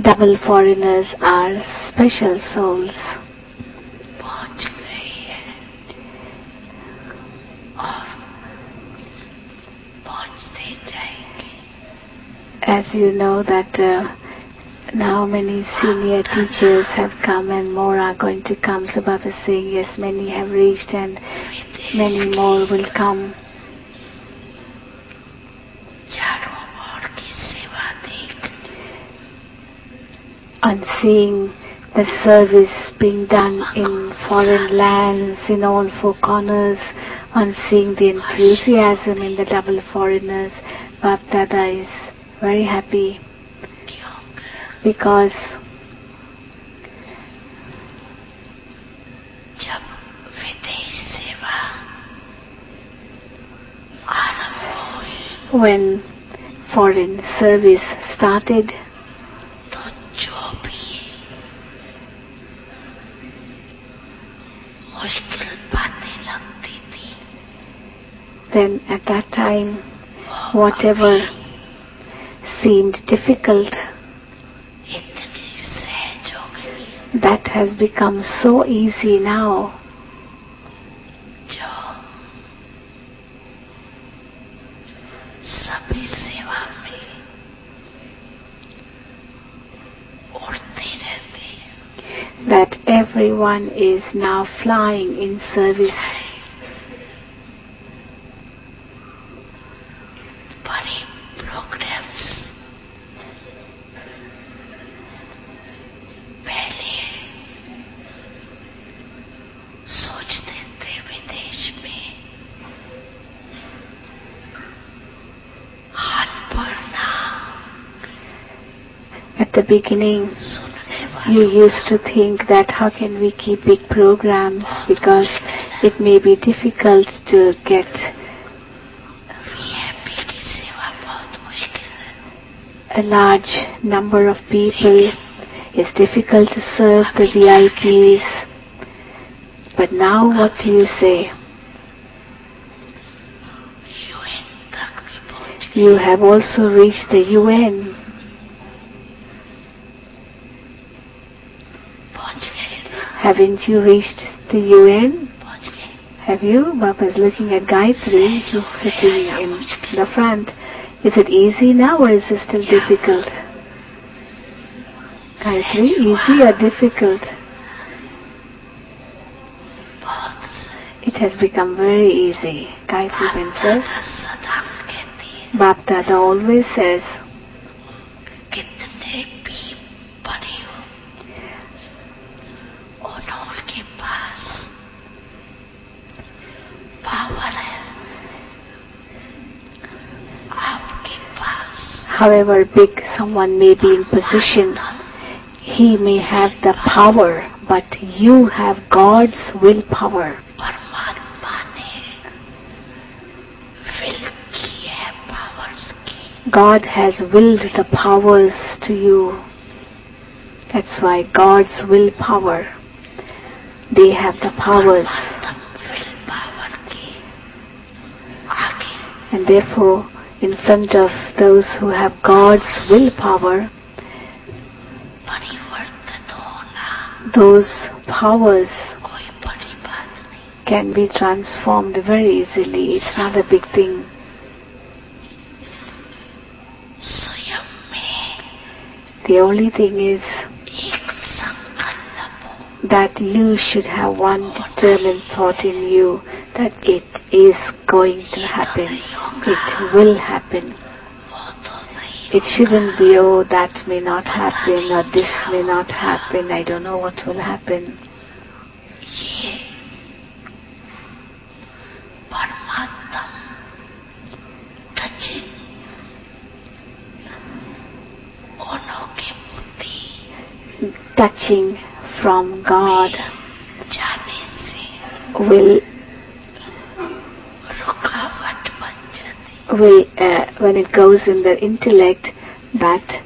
double foreigners are special souls. As you know that now many senior teachers have come and more are going to come. So Baba is saying, yes, many have reached and many more will come. On seeing the service being done in foreign lands, in all four corners, on seeing the enthusiasm in the double foreigners, Baba Dada is very happy because when foreign service started, then at that time, whatever seemed difficult, that has become so easy now. That everyone is now flying in service. At the beginning, you used to think that how can we keep big programs because it may be difficult to get a large number of people. It's difficult to serve the VIPs. But now what do you say? You have also reached the UN. Haven't you reached the UN? Have you? Baba is looking at Gayatri. She's sitting in the front. Is it easy now or is it still difficult? Gayatri, easy or difficult? It has become very easy. Gayatri Princess. Baba Dada always says, however big someone may be in position, he may have the power, but you have God's willpower. God has willed the powers to you. That's why God's willpower. They have the powers. And therefore, in front of those who have God's willpower, those powers can be transformed very easily. It's not a big thing. The only thing is that you should have one determined thought in you that it is going to happen. It will happen. It shouldn't be, oh, that may not happen or this may not happen. I don't know what will happen. Touching from God will when it goes in the intellect, that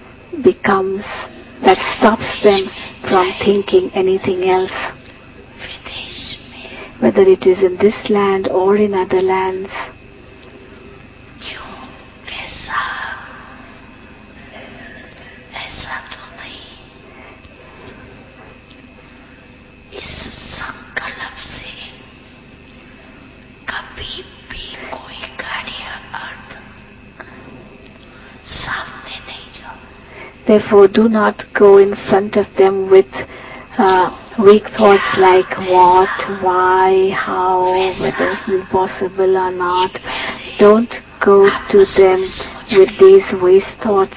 stops them from thinking anything else, whether it is in this land or in other lands. Therefore, do not go in front of them with weak thoughts like what, why, how, whether it's possible or not. Don't go to them with these waste thoughts.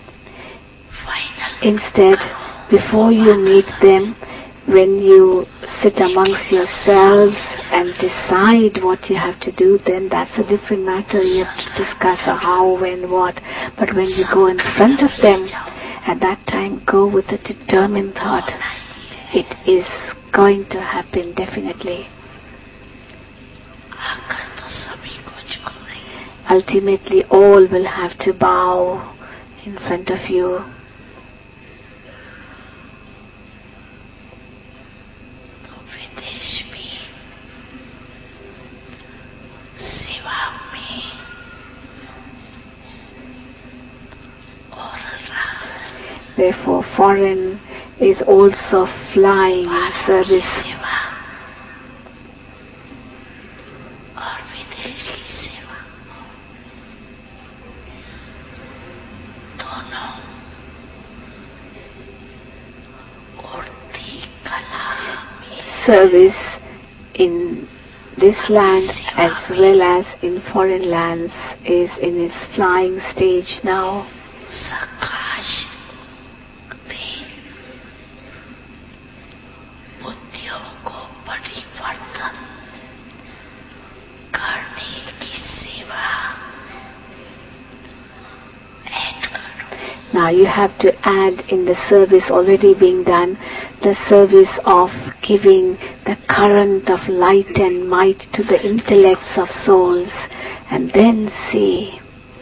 Instead, before you meet them, when you sit amongst yourselves and decide what you have to do, then that's a different matter. You have to discuss how, when, what. But when you go in front of them, at that time, go with a determined thought. It is going to happen, definitely. Ultimately, all will have to bow in front of you. Therefore, foreign is also flying in service. Service in this land as well as in foreign lands is in its flying stage now. Now you have to add in the service already being done, the service of giving the current of light and might to the intellects of souls, and then see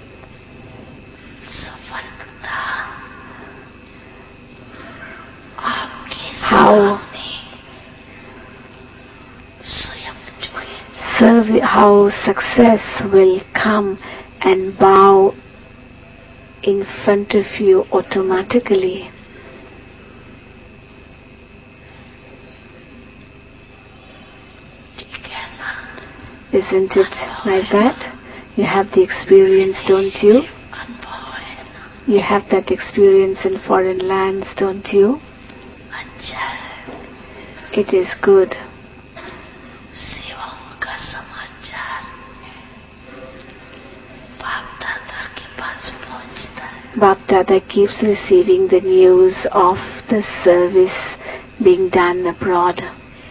how success will come and bow in front of you automatically. Isn't it like that? You have the experience, don't you? You have that experience in foreign lands, don't you? It is good. Bap Dada keeps receiving the news of the service being done abroad.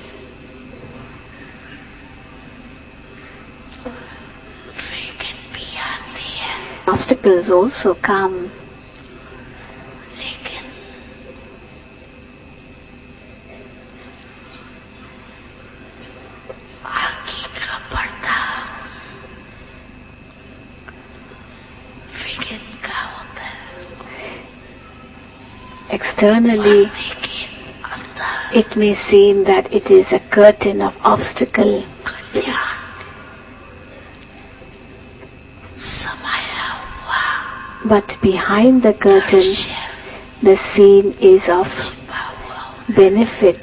Obstacles also come. Externally, it may seem that it is a curtain of obstacle. But behind the curtain, the scene is of benefit.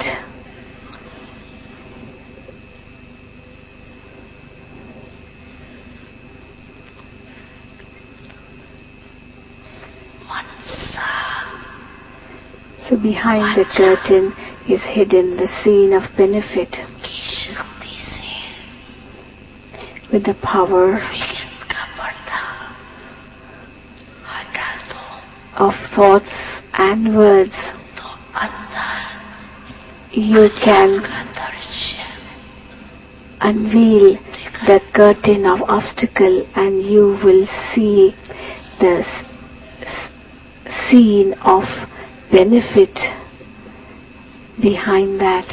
So behind the curtain is hidden the scene of benefit with the power of thoughts and words. You can unveil the curtain of obstacle and you will see the scene of benefit behind that.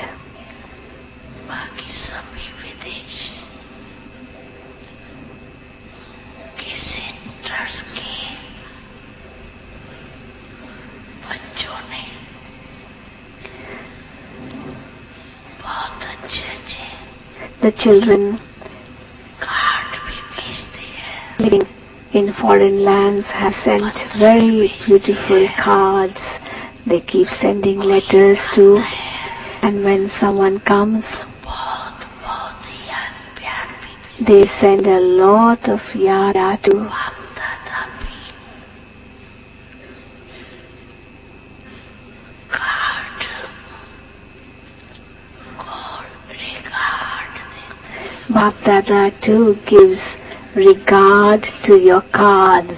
The children living in foreign lands have sent very beautiful cards. They keep sending letters to, and when someone comes, they send a lot of yada to. Bap Dada too gives regard to your cards.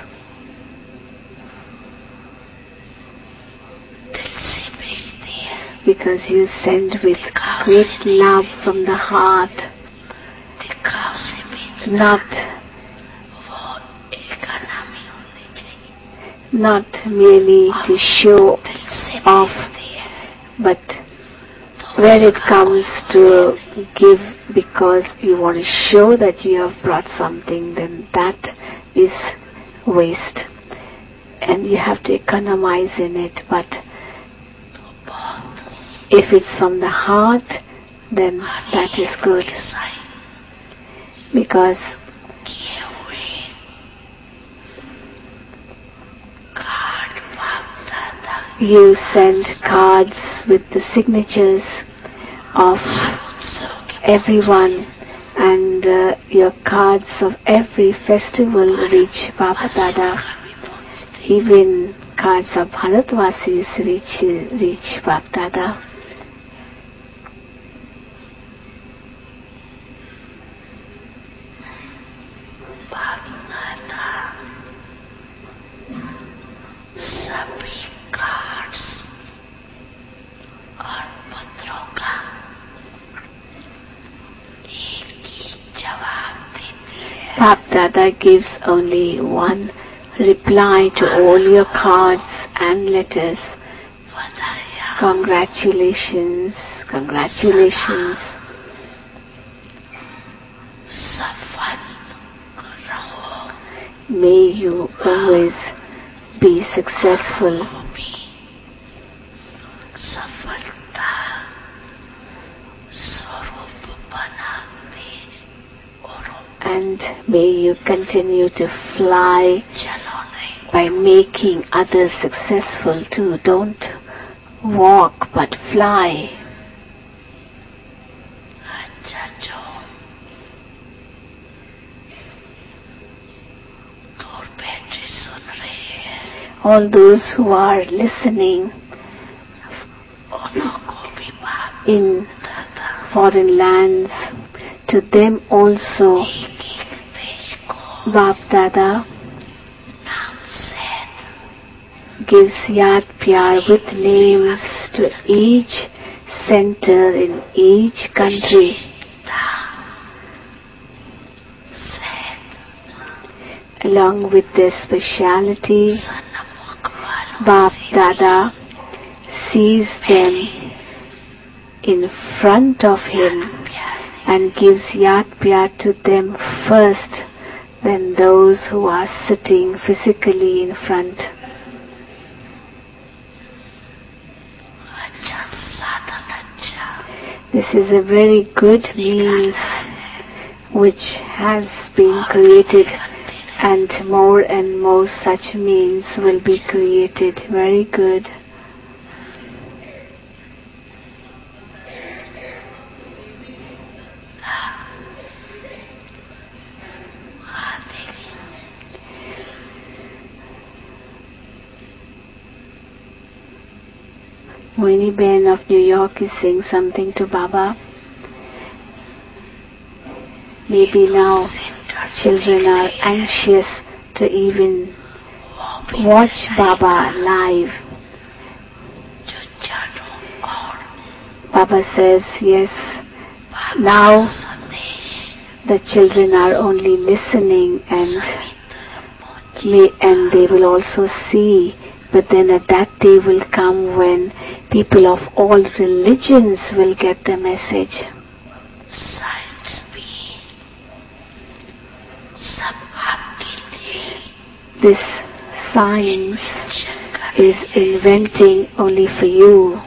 Because you send with great love from the heart, not merely to show off, but when it comes to give because you want to show that you have brought something, then that is waste and you have to economize in it. But if it's from the heart, then that is good, because you send cards with the signatures of everyone, and your cards of every festival reach Bap Dada. Even cards of Bharatvasis reach Bap Dada. Bap Dada gives only one reply to all your cards and letters. Congratulations, congratulations. May you always be successful. And may you continue to fly by making others successful too. Don't walk but fly. All those who are listening in foreign lands, to them also Bap Dada gives Yad Pyar with names to each center in each country. Along with their speciality, Bap Dada sees them in front of him and gives Yad Pyar to them first, than those who are sitting physically in front. This is a very good means which has been created, and more such means will be created. Very good. Moini Ben of New York is saying something to Baba. Maybe now children are anxious to even watch Baba live. Baba says, yes, now the children are only listening and they will also see. But then a that day will come when people of all religions will get the message. This science is inventing only for you.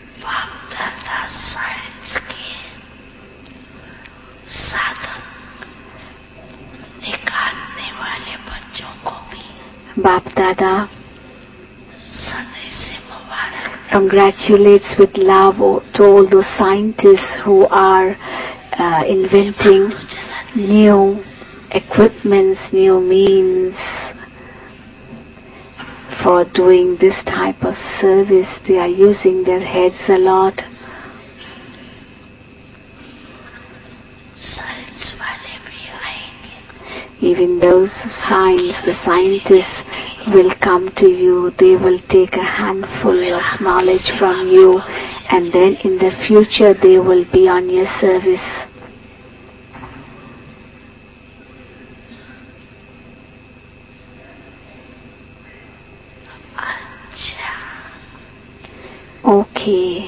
Bap Dada congratulates with love to all those scientists who are inventing new equipments, new means for doing this type of service. They are using their heads a lot. Even those the scientists will come to you. They will take a handful of knowledge from you, and then in the future they will be on your service. Okay.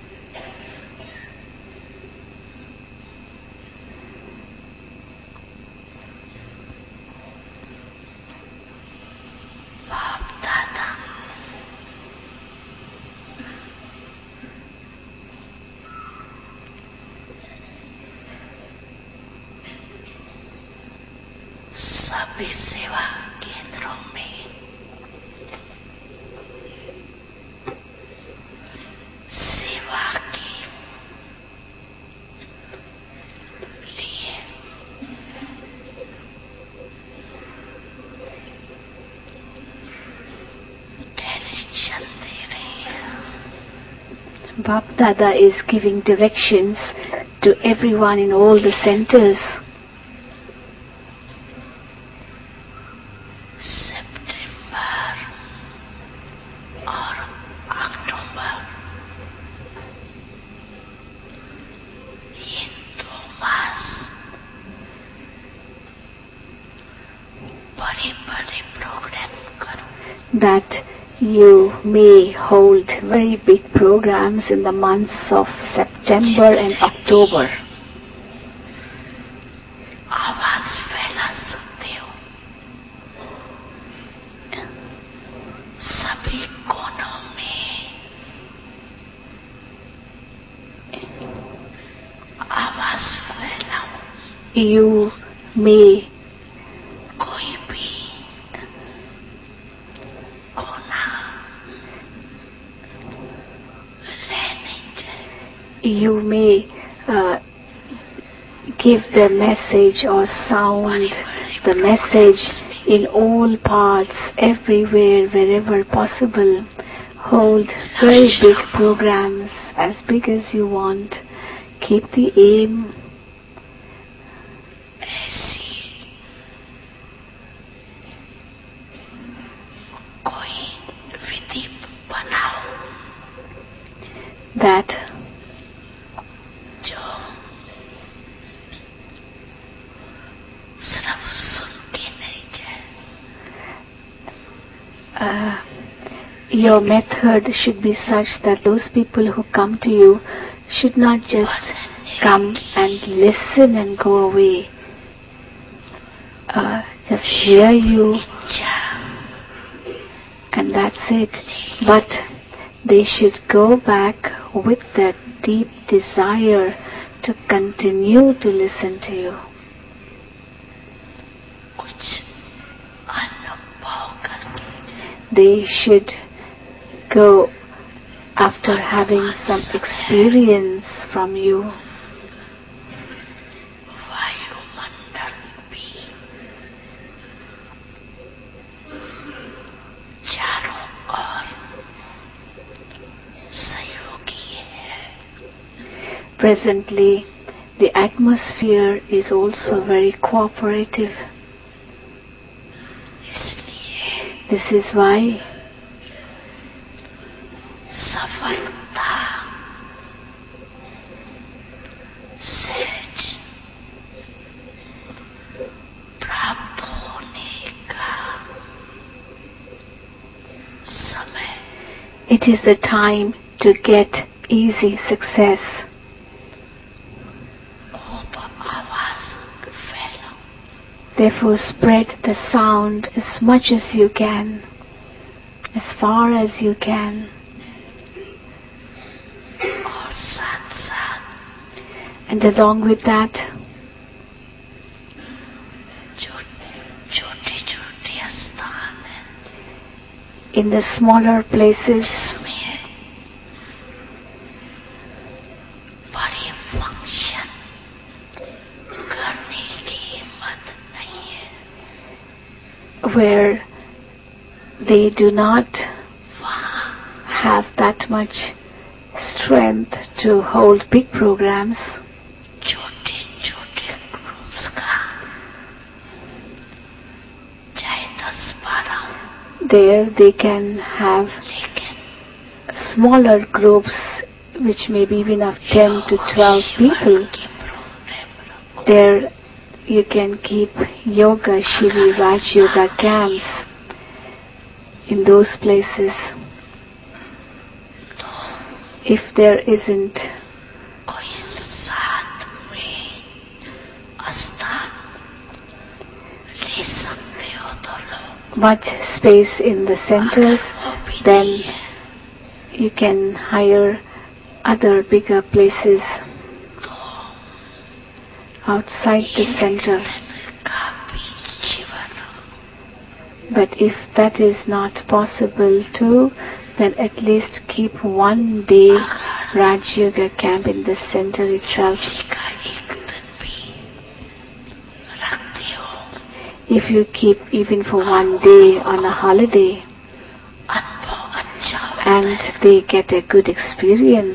सभी सेवा केंद्रों में सेवा के लिए direction दे रही है. Bap Dada is giving directions to everyone in all the centers. That you may hold very big programs in the months of September and October. आवाज फैला सकते हो सभी कोनों में. आवाज फैलाओ. You may you may give the message or sound the message in all parts, everywhere, wherever possible. Hold very big programs, as big as you want. Keep the aim. That your method should be such that those people who come to you should not just come and listen and go away, just hear you and that's it, but they should go back with that deep desire to continue to listen to you. They should go after having some experience from you. Presently, the atmosphere is also very cooperative. This is why it is the time to get easy success. Therefore, spread the sound as much as you can, as far as you can. And along with that, in the smaller places, where they do not have that much strength to hold big programs, There they can have smaller groups which may be even of 10 to 12 people. There you can keep yoga, Shivi, Raj Yoga camps in those places. If there isn't much space in the centers, then you can hire other bigger places outside the center. But if that is not possible too, then at least keep one day Raj Yoga camp in the center itself. If you keep even for one day on a holiday and they get a good experience,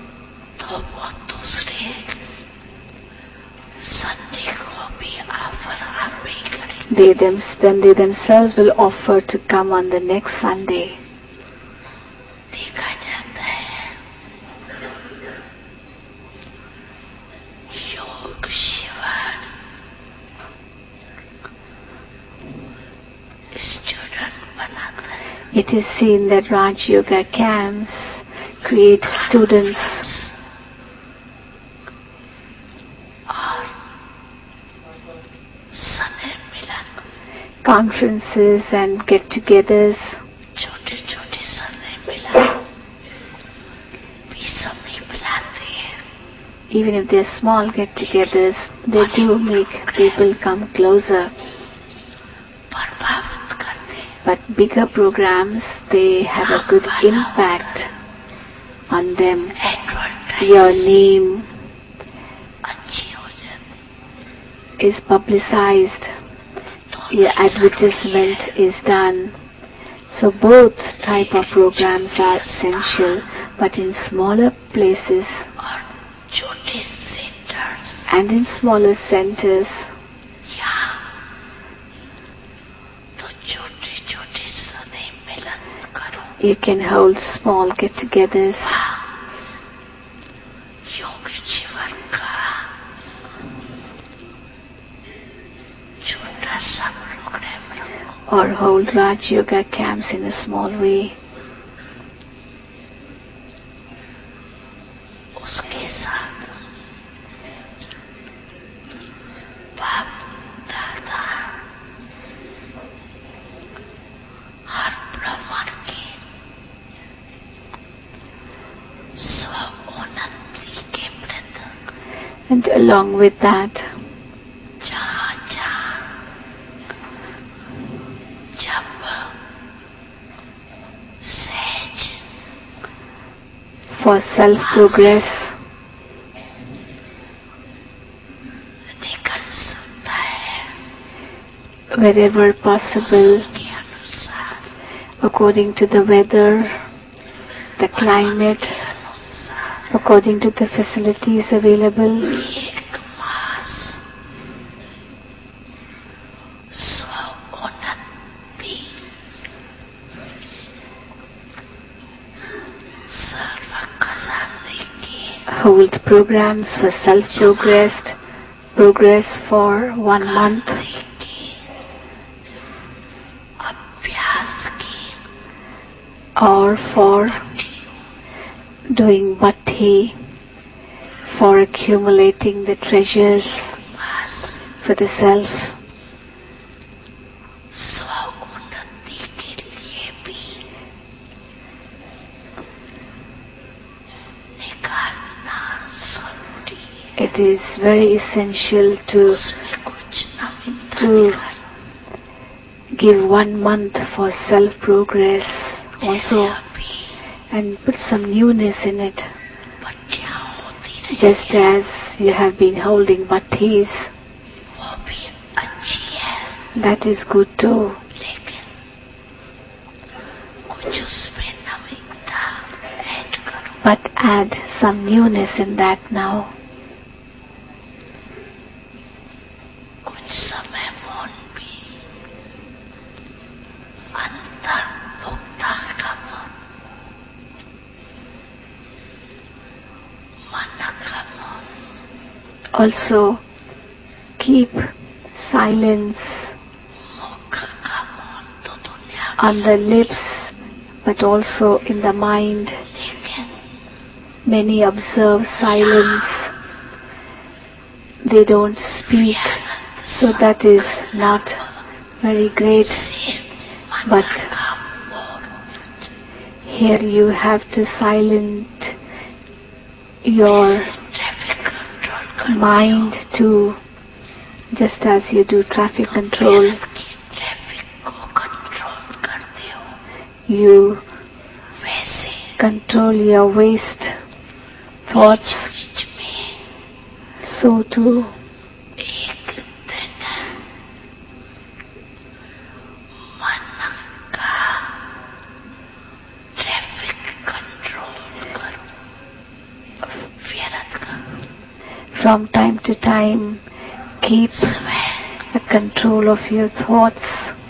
they themselves will offer to come on the next Sunday. It is seen that Raj Yoga camps create students conferences and get-togethers. Even if they're small get-togethers, they do make people come closer. But bigger programs, they have a good impact on them. Your name is publicized. Your advertisement is done. So both type of programs are essential, but in smaller places and in smaller centers, you can hold small get-togethers. Or hold Raj Yoga camps in a small way. And along with that, for self-progress, wherever possible, according to the weather, the climate, according to the facilities available, hold programs for progress for 1 month, or for doing bhakti, for accumulating the treasures for the self. It is very essential to give 1 month for self-progress also, and put some newness in it. Just as you have been holding bhattis, that is good too. But add some newness in that now. Also keep silence on the lips, but also in the mind. Many observe silence. They don't speak, so that is not very great. But here you have to silence your mind too, just as you do traffic control. You control your waste thoughts, so too from time to time keep the control of your thoughts.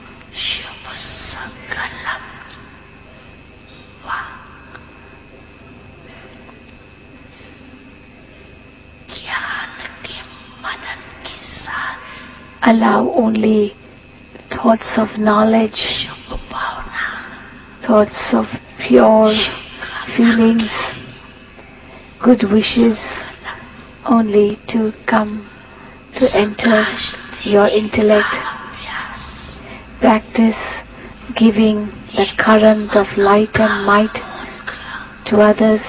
Allow only thoughts of knowledge, thoughts of pure feelings, good wishes only to come to enter your intellect. Practice giving the current of light and might to others.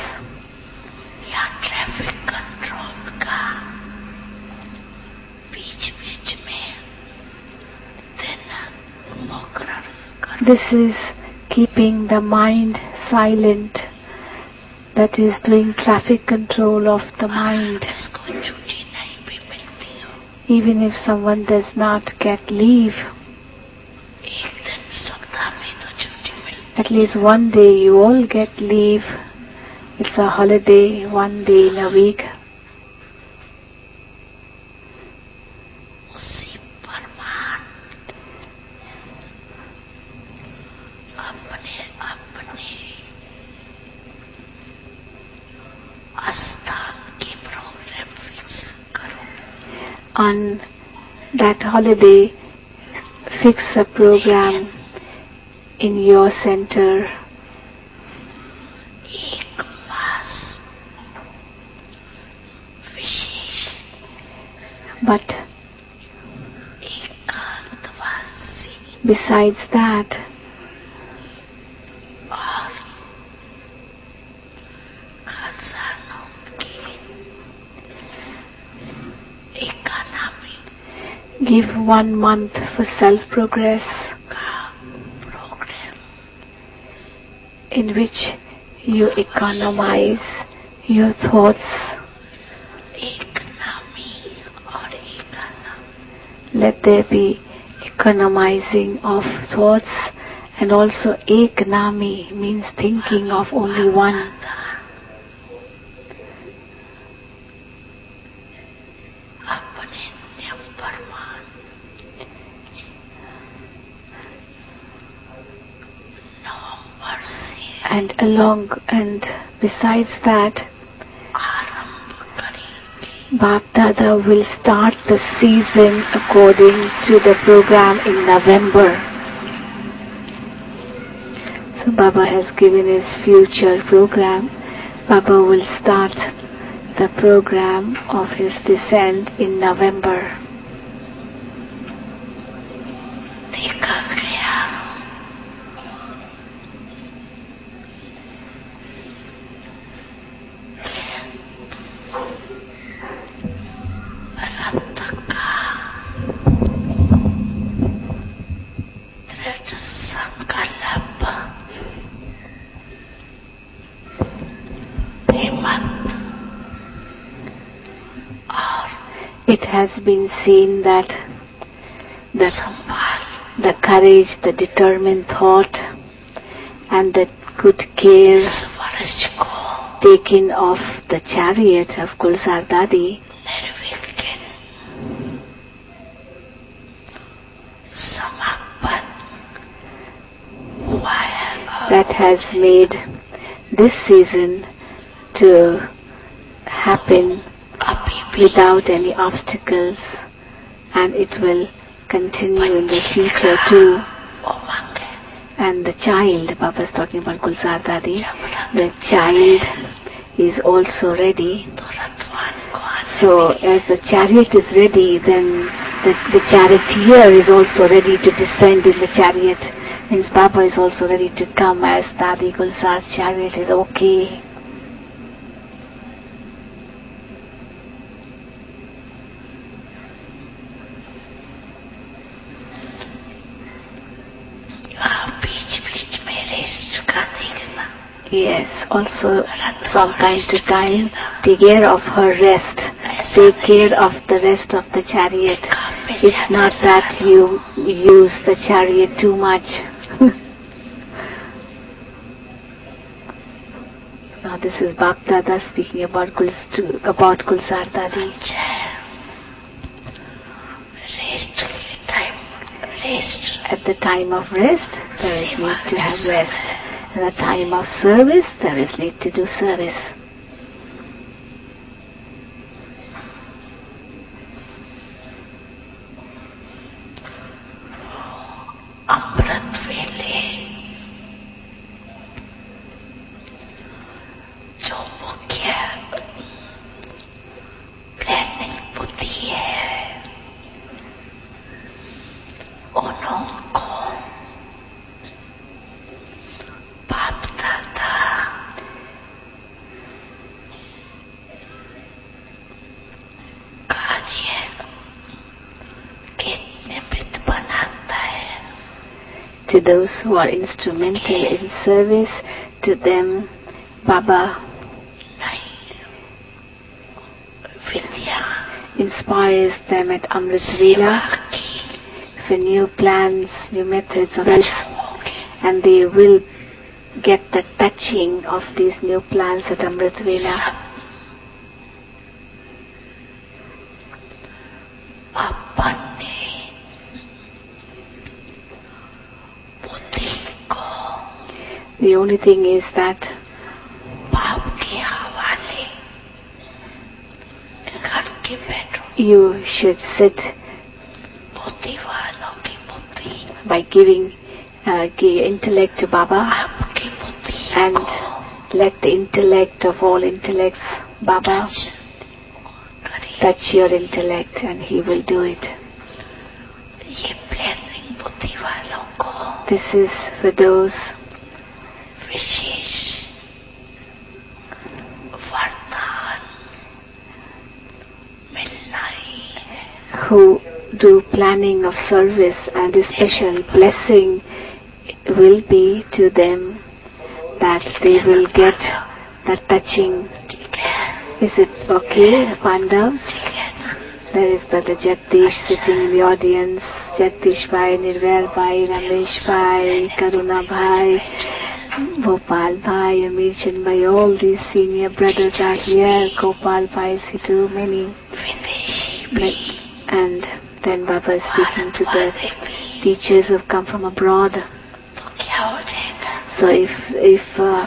This is keeping the mind silent. That is doing traffic control of the mind. Even if someone does not get leave, at least one day you all get leave. It's a holiday, one day in a week. On that holiday, fix a program in your center. But besides that, give 1 month for self-progress, in which you economize your thoughts. Let there be economizing of thoughts, and also eknami means thinking of only one. And besides that, Bap Dada will start the season according to the program in November. So Baba has given his future program. Baba will start the program of his descent in November. It has been seen that the courage, the determined thought, and the good care taken of the chariot of Gulzar Dadi that has made this season to happen without any obstacles, and it will continue in the future too. And the child, Baba is talking about Gulzar Dadi, the child is also ready. So as the chariot is ready, then the charioteer is also ready to descend in the chariot. Means Baba is also ready to come as Dadi Gulzar's chariot is okay. Yes, also from time to time, take care of her rest. Take care of the rest of the chariot. It's not that you use the chariot too much. Now this is Bap Dada speaking about Gulzar Dadi. At the time of rest, there is need to have rest. At the time of service, there is need to do service. Amrit Vele जो मुख्य planning बुद्धि है उनको बाप दादा कार्य के निमित्त बनाता है. To those who are instrumental in service, to them Baba inspires them at Amrit Vela for new plans, new methods of life, and they will get the touching of these new plans at Amrit Vela. The only thing is that you should sit by giving intellect to Baba and let the intellect of all intellects, Baba, touch your intellect and he will do it. This is for those who do planning of service, and a special blessing will be to them that they will get the touching. Is it okay, Pandavas? There is Brother Jagdish sitting in the audience. Jagdish Bhai, Nirvair Bhai, Ramesh Bhai, Karuna Bhai, Bhopal Bhai, Amir Chand Bhai, all these senior brothers are here. Gopal Bhai, Sidhu, many. And then Baba is speaking to the teachers who have come from abroad. So if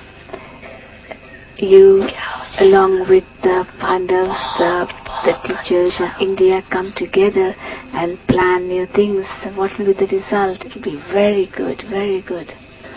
you, along with the Pandavas, the teachers of India come together and plan new things, what will be the result? It will be very good, very good.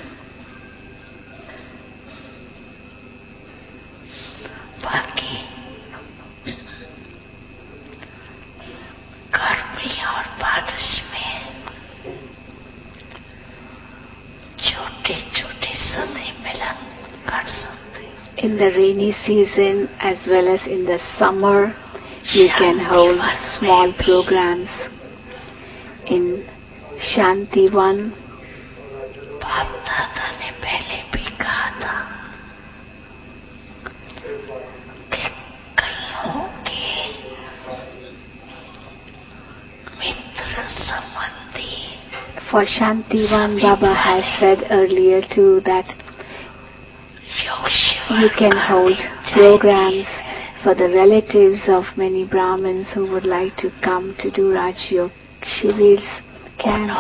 In the rainy season as well as in the summer, you can hold small programs. In Shantivan, for Shantivan, Baba has said earlier too that you can hold programs for the relatives of many Brahmins who would like to come to do Raj Yoga Shivers, camps.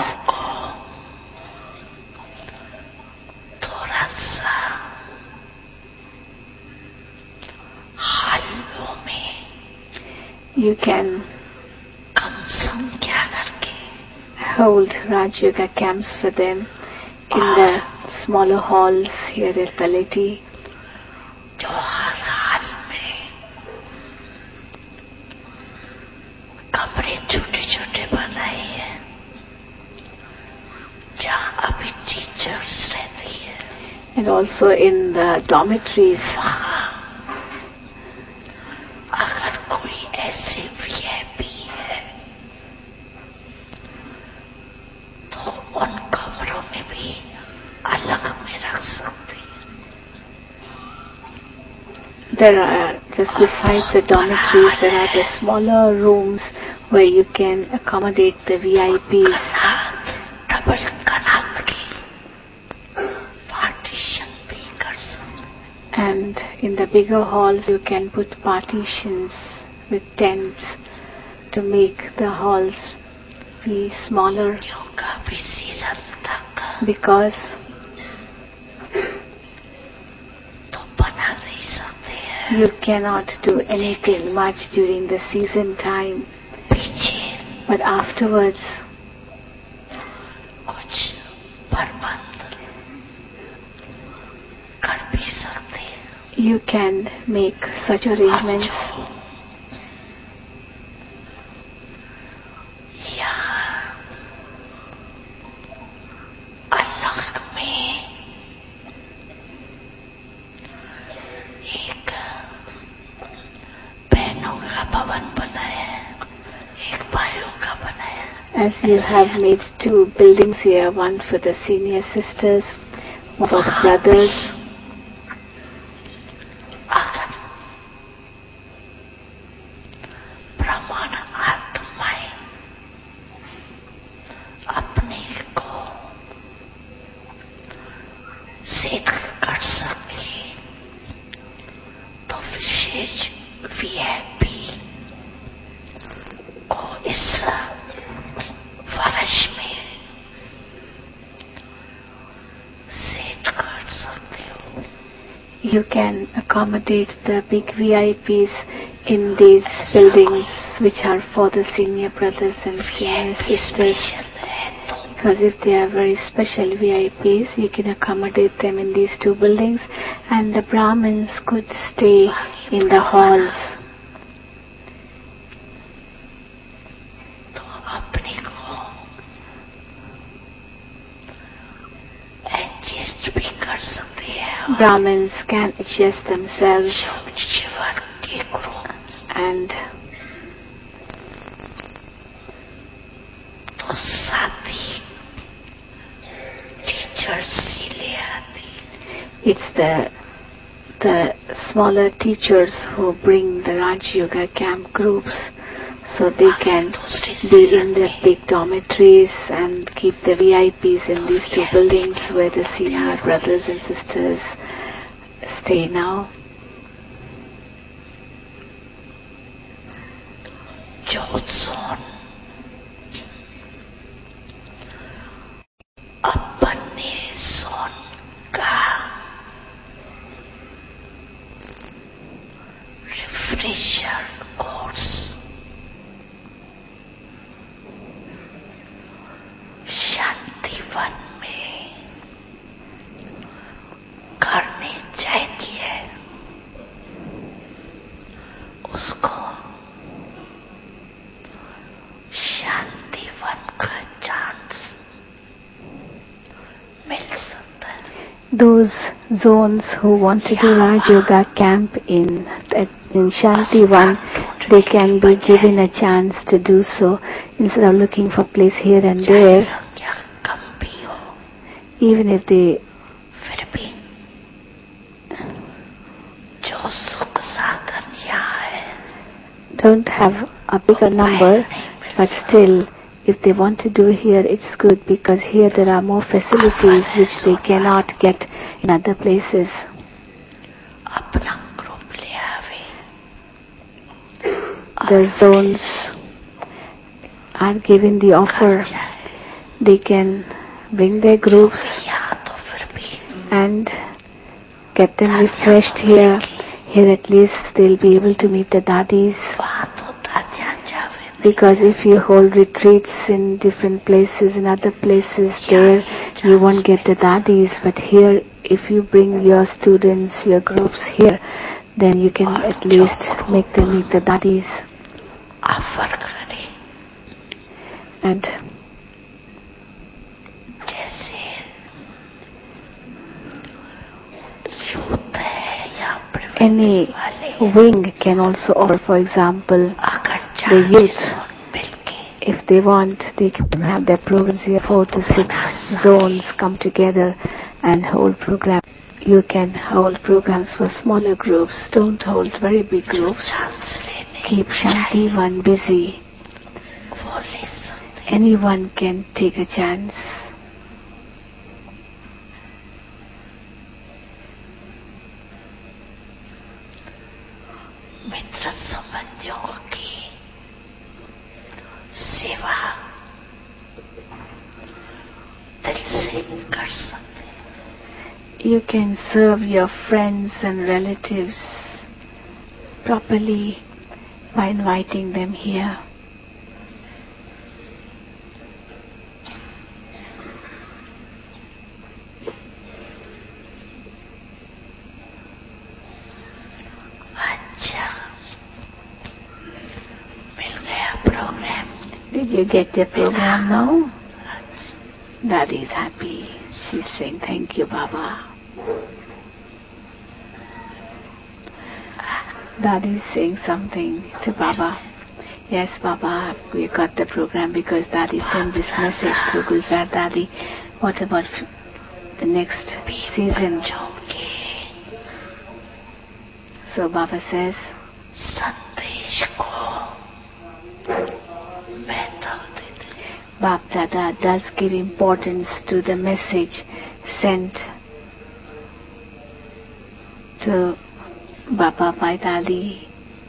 You can कम संख्या करके hold Raj Yoga camps for them in the smaller halls here at Paleti, जो हर हाल में कमरे छोटे छोटे बनाए हैं जहाँ अभी टीचर्स रहती है, and also in the dormitories. वहाँ अगर कोई ऐसे वीआईपी है तो उन कमरों में भी अलग में रख सकते हैं. There are, just besides the dormitories, there are the smaller rooms where you can accommodate the VIPs. Double कनात की पार्टीशन भी कर सकते. And in the bigger halls, you can put partitions with tents to make the halls be smaller. Yoga भी season तक Because तो बना नहीं सकते हैं. you cannot do anything much during the season time, पीछे but afterwards कुछ प्रबंध कर भी सकते हैं. you can make such arrangements. यहाँ अलग में एक बहनों का भवन बनाया है, एक भाइयों का बनाया है. As you have made 2 buildings here, one for the senior sisters, one for the brothers. अगर ब्राह्मण आत्माएं अपने को सेट कर सके तो विशेष वीआईपी को इस वर्ष में सेट कर सकते हो. You can accommodate the big VIPs in these buildings which are for the senior brothers and senior sisters. Because if they are very special VIPs, you can accommodate them in these 2 buildings, and the Brahmins could stay in the halls. तो अपने को adjust भी कर सकते हैं. Brahmins can adjust themselves जीवन के गुरु and तो साथी टीचर्स ही ले आती. it's the smaller teachers who bring the Raj Yoga camp groups, so they can be in the big dormitories and keep the VIPs in these 2 buildings where the senior brothers and sisters stay now. जोत्सोन अपने सोन का refresher course Shantivan में करने चाहिए. उसको शांतिवन का chance मिल सकता है. Those zones who want to do Raj Yoga camp in Shantivan, they can be given a chance to do so instead of looking for place here and there. संख्या कम भी हो Even if they फिर भी जो सुख साधन यहाँ है don't have a bigger number, but still, if they want to do here, it's good because here there are more facilities which they cannot get in other places. अपना group ले आवे. The zones are given the offer. They can bring their groups यहाँ तो फिर भी and get them refreshed here. Here at least they'll be able to meet the dadis. वहाँ तो दादी Because if you hold retreats in different places, in other places, there you won't get the dadis. But here, if you bring your students, your groups here, then you can at least make them meet the dadis. And any wing can also offer, for example, the youth. If they want, they can have their programs here, 4 to 6 zones come together and hold programs. You can hold programs for smaller groups. Don't hold very big groups. Keep Shantivan busy. Anyone can take a chance. मित्र संबंधियों की सेवा दिल से कर सकते हैं. You can serve your friends and relatives properly by inviting them here. Did you get the program now? Daddy is happy. She's saying, thank you, Baba. Daddy is saying something to Baba. Yes, Baba, we got the program because Daddy sent this message to Gulzar Daddy. What about the next season? So Baba says, Bap Dada does give importance to the message sent to Baba by Daddy.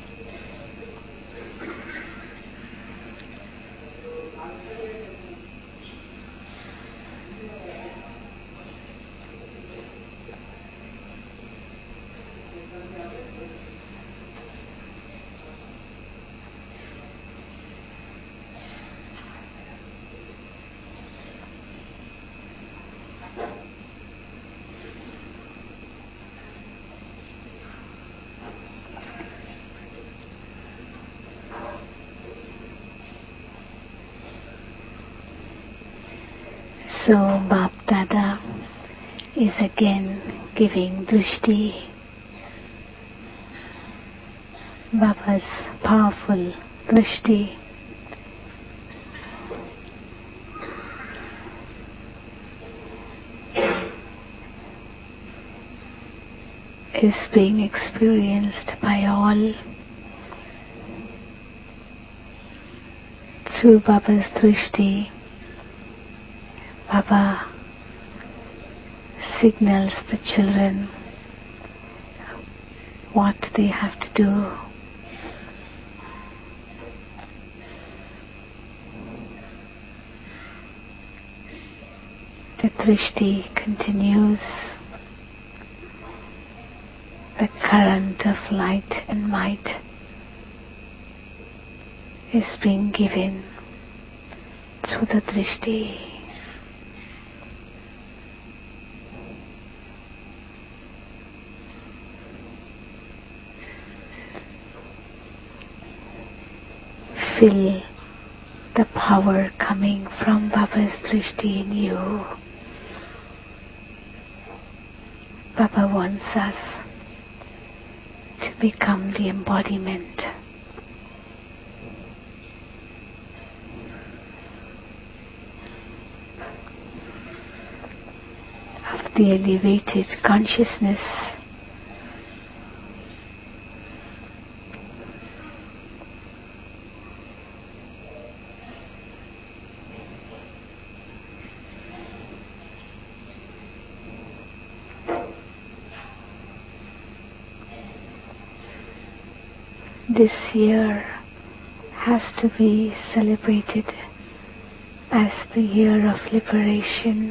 So Bap Dada is again giving Drishti, Baba's powerful Drishti. Is being experienced by all through Baba's Drishti. Baba signals the children what they have to do. The Drishti continues. The current of light and might is being given through the Drishti. Feel the power coming from Baba's Drishti in you. Baba wants us to become the embodiment of the elevated consciousness. This year has to be celebrated as the year of liberation.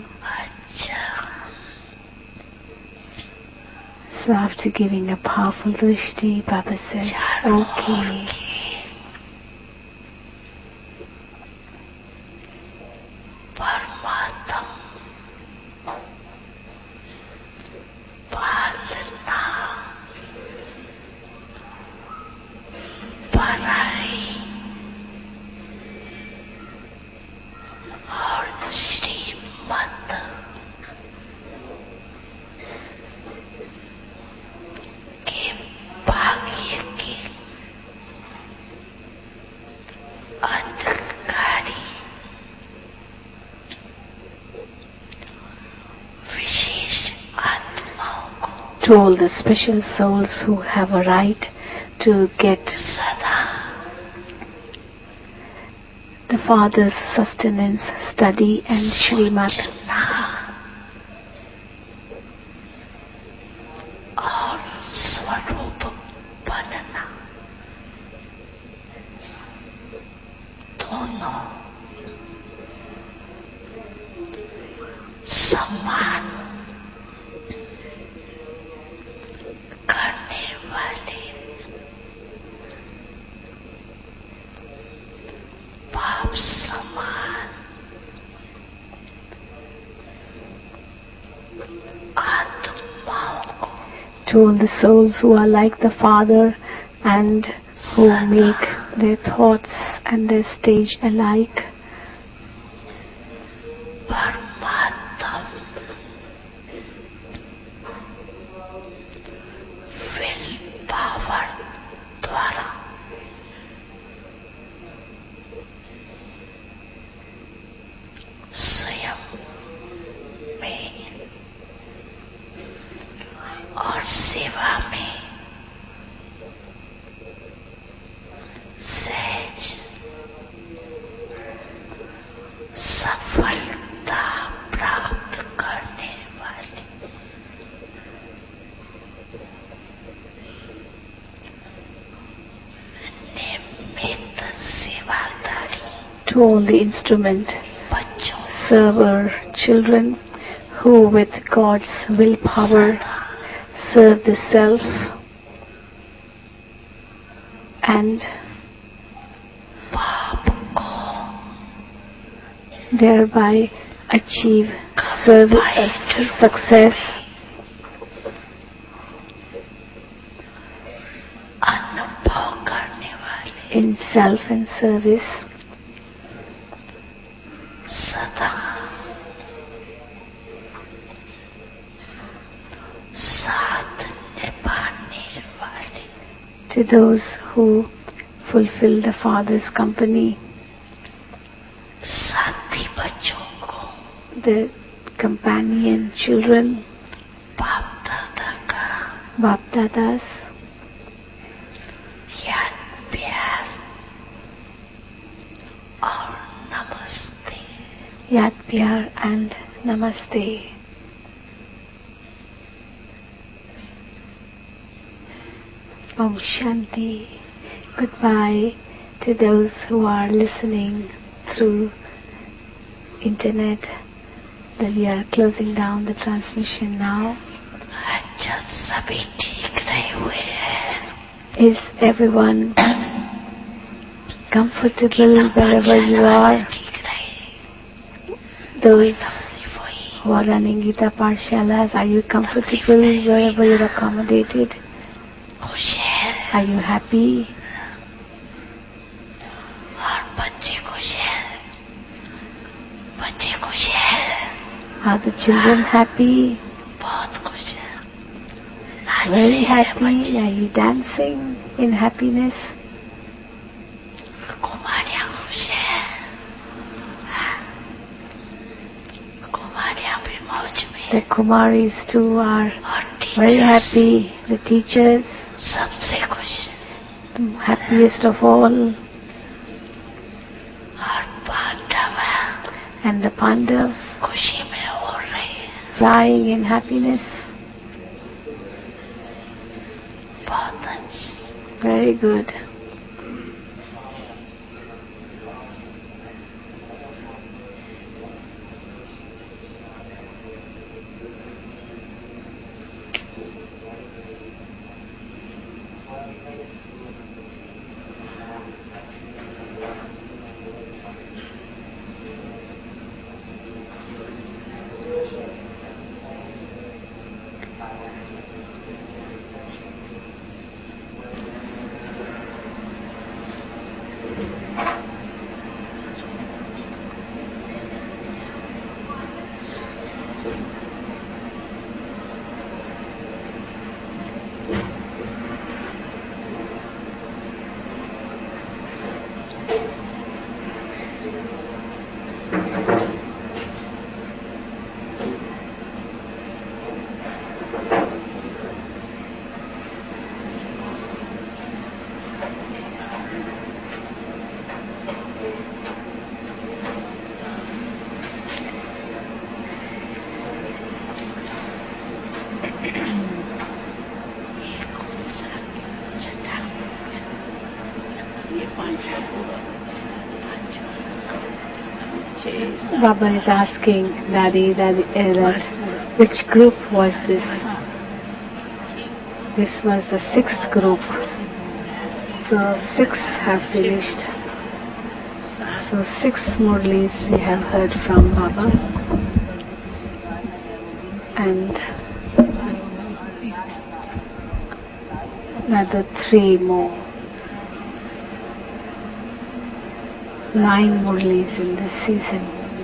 So after giving a powerful Drishti, Baba says, okay. अधिकारी विशेष आत्माओं को to all the special souls who have a right to get सदा the Father's sustenance, study and Srimad. सोचना और स्वरूप बनना दोनों सम्मान करने वाले पाप समान आत्माओं को To all the souls who are like the Father and who make their thoughts and their stage alike, परमात्म विल पावर द्वारा स्वयं में और सेवा में सहज सफलता प्राप्त करने वाले निमित्त सेवादारी to all the instrument बच्चों server children who with God's willpower सदा serve the self and पाप को thereby achieve success अनुभव करने वाले in self and service, सदा साथ निभाने वाले to those who fulfill the Father's company, साथी बच्चों को the companion children, बाप दादा का Bap Dadas, याद प्यार और नमस्ते Yad Pyar and Namaste. Om Shanti. Goodbye to those who are listening through internet. That we are closing down the transmission now. अच्छा सभी ठीक रहे हुए हैं Is everyone comfortable wherever you are? ठीक रहे Those तकलीफ हुई who are running Gita Parshalas, are you comfortable wherever you're accommodated? खुश है Are you happy? और बच्चे खुश हैं बच्चे खुश हैं Are the children happy? बहुत खुश हैं नाच रहे Very हैं happy? बच्चे Are you dancing in happiness? कुमारियाँ खुश हैं कुमारियाँ भी मौज में The Kumaris too are और very teachers happy. The teachers, सबसे खुश the happiest of all, और पांडव and the Pandavas खुशी में हो रहे हैं flying in happiness. बहुत अच्छा Very good. Baba is asking Daddy that which group was this? This was the 6th group. So 6 have finished. So 6 Murlis we have heard from Baba. And another 3 more. 9 Murlis in this season.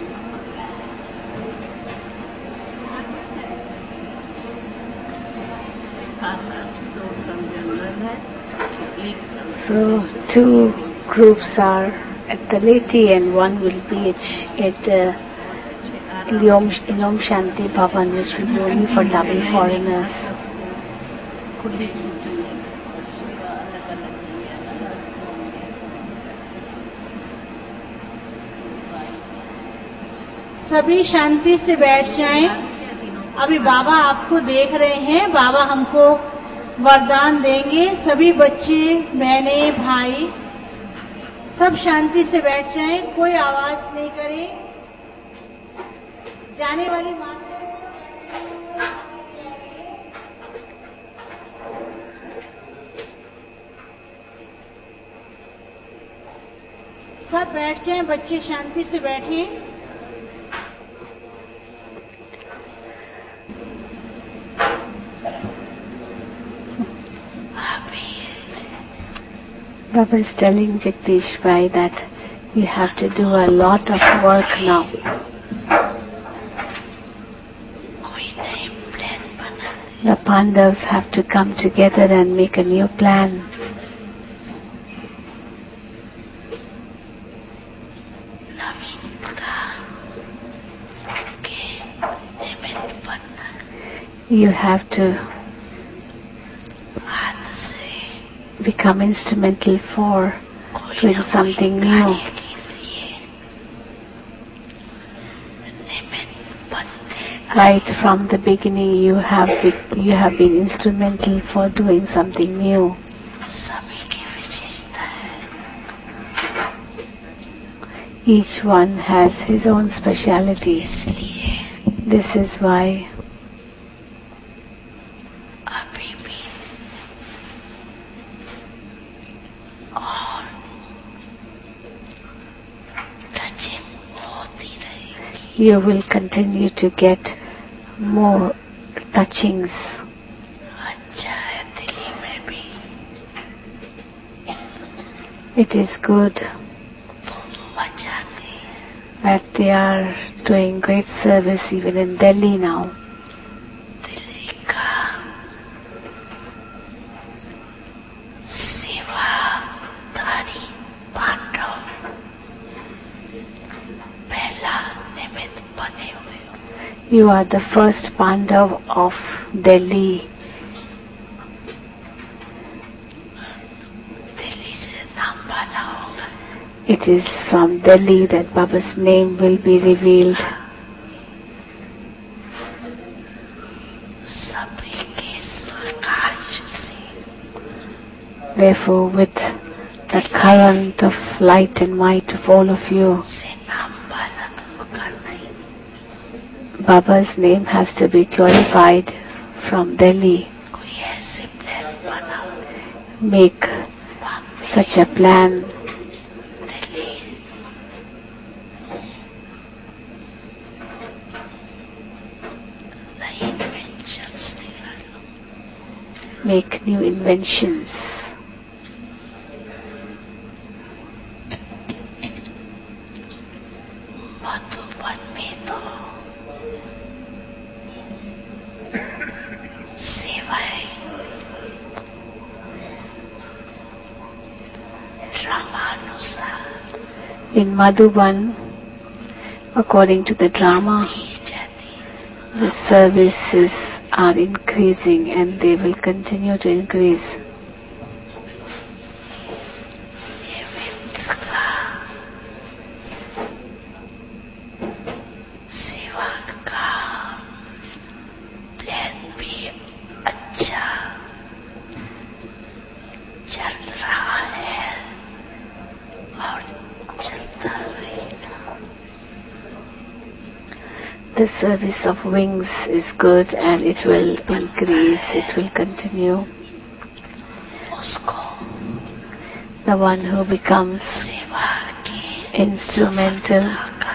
So 2 groups are at Taleti and 1 will be at in Om Shanti Bhavan, which will be only for double foreigners. सभी शांति से बैठ जाएं। अभी बाबा आपको देख रहे हैं, बाबा हमको वरदान देंगे। सभी बच्चे, बहनें, भाई सब शांति से बैठ जाएं, कोई आवाज नहीं करें। जाने वाली माता सब बैठ जाएं, बच्चे शांति से बैठें। Baba is telling Jagdish Bhai that you have to do a lot of work now. The Pandavas have to come together and make a new plan. You have to become instrumental for doing something new. Right from the beginning, you have been instrumental for doing something new. Each one has his own speciality. This is why you will continue to get more touchings. It is good that they are doing great service even in Delhi now. You are the first Pandav of Delhi. It is from Delhi that Baba's name will be revealed. Therefore, with the current of light and might of all of you, Baba's name has to be glorified from Delhi. Make such a plan. Make new inventions. In Madhuban, according to the drama, the services are increasing and they will continue to increase. The service of wings is good and it will increase, it will continue. उसको The one who becomes सेवा की instrumental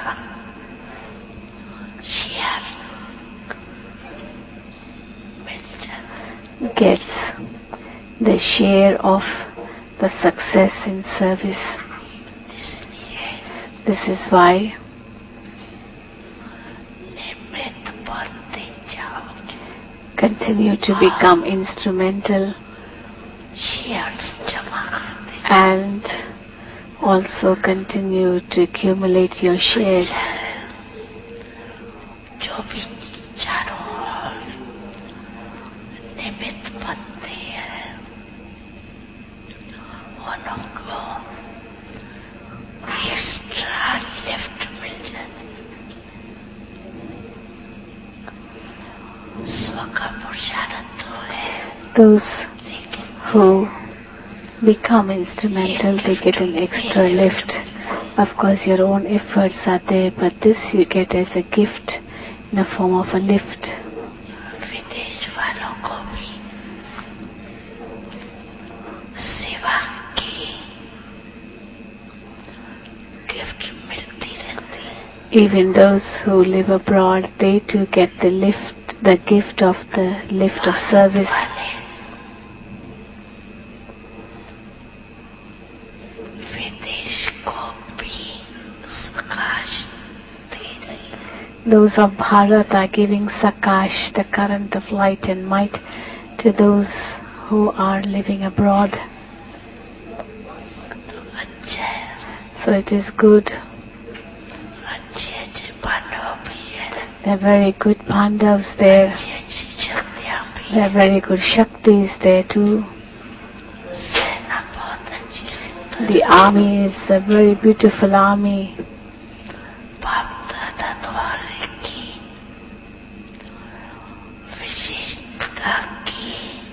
share मिल जाता gets the share of the success in service. इसलिए This is why निमित्त बनते जाओ continue to become instrumental shares जमा करते जाओ and also continue to accumulate your shares. जो भी चारों ओर निमित्त बनते हैं उनको एक्स्ट्रा लिफ्ट मिल जाती स्व का पुरुषार्थ तो है Those लेकिन who become instrumental, they get an extra lift. Of course, your own efforts are there, but this you get as a gift in the form of a lift. विदेश वालों को भी सेवा की गिफ्ट मिलती रहती है Even those who live abroad, they too get the lift, the gift of the lift of service. वाले विदेश को भी प्रकाश दे रही है Those of Bharat are giving Sakash, the current of light and might, to those who are living abroad. तो अच्छा है So it is good. अच्छे अच्छे पांडव भी है There are very good Pandavas there. अच्छी अच्छी शक्तियाँ भी There है are very good Shaktis there too. सेना बहुत अच्छी सुंदर The army is a very beautiful army. बाप दादा द्वारे की विशेषता की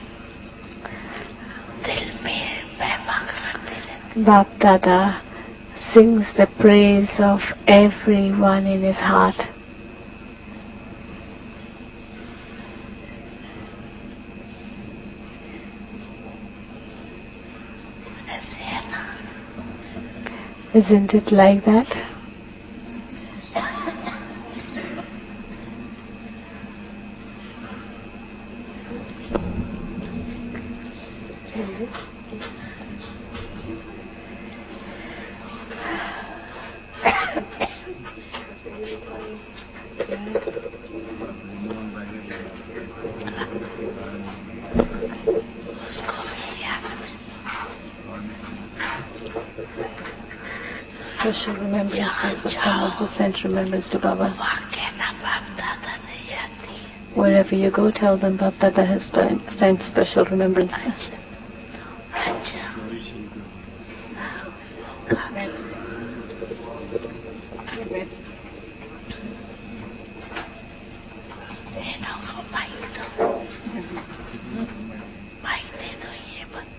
दिल में महिमा करते रहते Bap Dada sings the praise of everyone in his heart. ऐसे है ना Isn't it like that? उसको भी याद Special remembrance. Someone who sent remembrance to Baba. वहाँ कहना बाप दादा नहीं आती है Wherever you go, tell them Bap Dada has sent special remembrance. अच्छा अच्छा इन्हों को माइक दो माइक दे दो ये बंद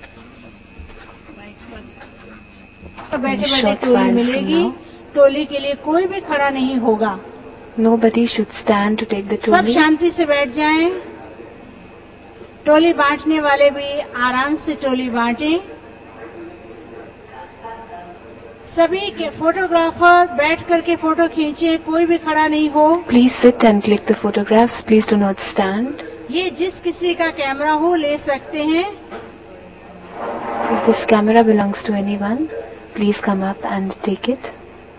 बैठे बैठे Short टोली while मिलेगी from टोली के लिए कोई भी खड़ा नहीं होगा Nobody should stand to take the सब tuli. शांति से बैठ जाएं। टोली बांटने वाले भी आराम से टोली बांटें। सभी के फोटोग्राफर बैठ करके फोटो खींचे, कोई भी खड़ा नहीं हो। Please sit and click the photographs. Please do not stand. ये जिस किसी का कैमरा हो ले सकते हैं। If this camera belongs to anyone, please come up and take it.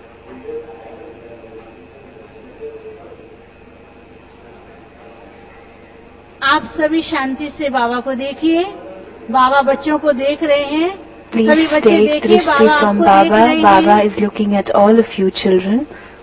आप सभी शांति से बाबा को देखिए। बाबा बच्चों को देख रहे हैं। Please सभी बच्चे take देखिए drishti बाबा from आपको देख Baba. रहे Baba हैं। is looking at all of you children.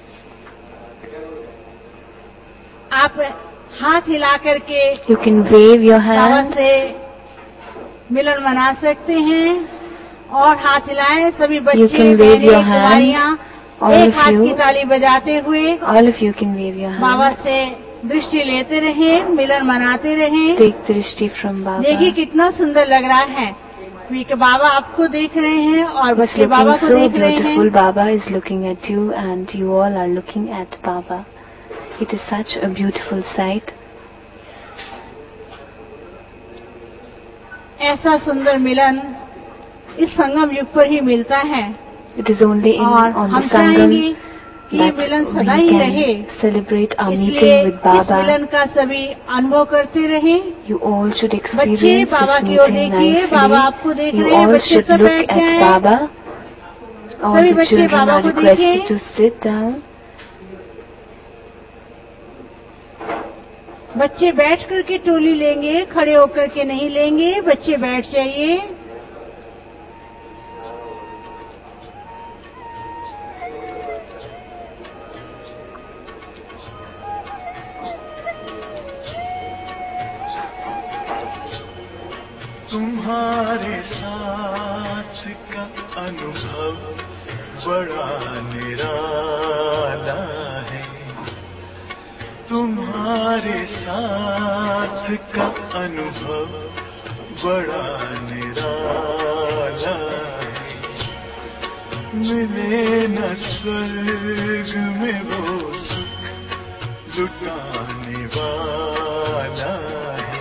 आप हाथ हिला करके You can wave your Baba hand. से मिलन मना सकते हैं और हाथ हिलाएं सभी You बच्चे can wave बहनें your hand. कुमारियां All एक of हाथ की you. ताली बजाते हुए All of you can wave your Baba hand. से दृष्टि लेते रहें, मिलन मनाते रहें। Take drishti from देखिए Baba. कितना सुंदर लग रहा है कि बाबा आपको देख रहे हैं और It's बच्चे बाबा looking को so देख रहे beautiful. हैं। Baba is looking at you and you all are looking at Baba. It is such a beautiful sight. ऐसा सुंदर मिलन इस संगम युग पर ही मिलता है It is only और on हम the चाहेंगे Sangam कि ये that मिलन we सदा ही रहे, can celebrate our इसलिए meeting with इस Baba. मिलन का सभी अनुभव करते रहें। You all should बच्चे experience बाबा this की ओर meeting देखिए, बाबा आपको nicely. देख You रहे हैं, all बच्चे should सब look बैठ at जाएं। Baba. All सभी the बच्चे children बाबा are को requested देखें। to sit down. बच्चे बैठ करके टोली लेंगे, खड़े होकर के नहीं लेंगे। बच्चे बैठ जाइए। तुम्हारे साथ का अनुभव बड़ा निराला है। तुम्हारे साथ का अनुभव बड़ा निराला है। मिले न स्वर्ग में वो सुख लुटाने वाला है।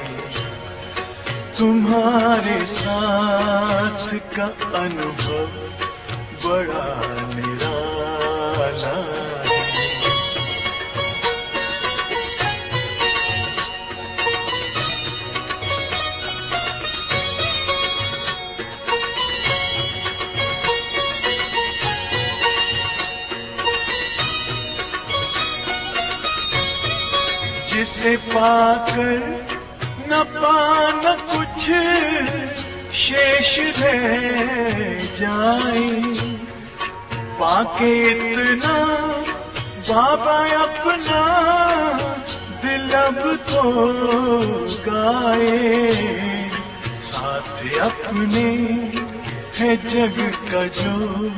तुम्हारे साथ का अनुभव बड़ा निराला है। जिसे पाकर न पाना कुछ शेष रह जाए, पाके इतना बाबा अपना दिल अब तो गाए। साथ अपने है जग का जो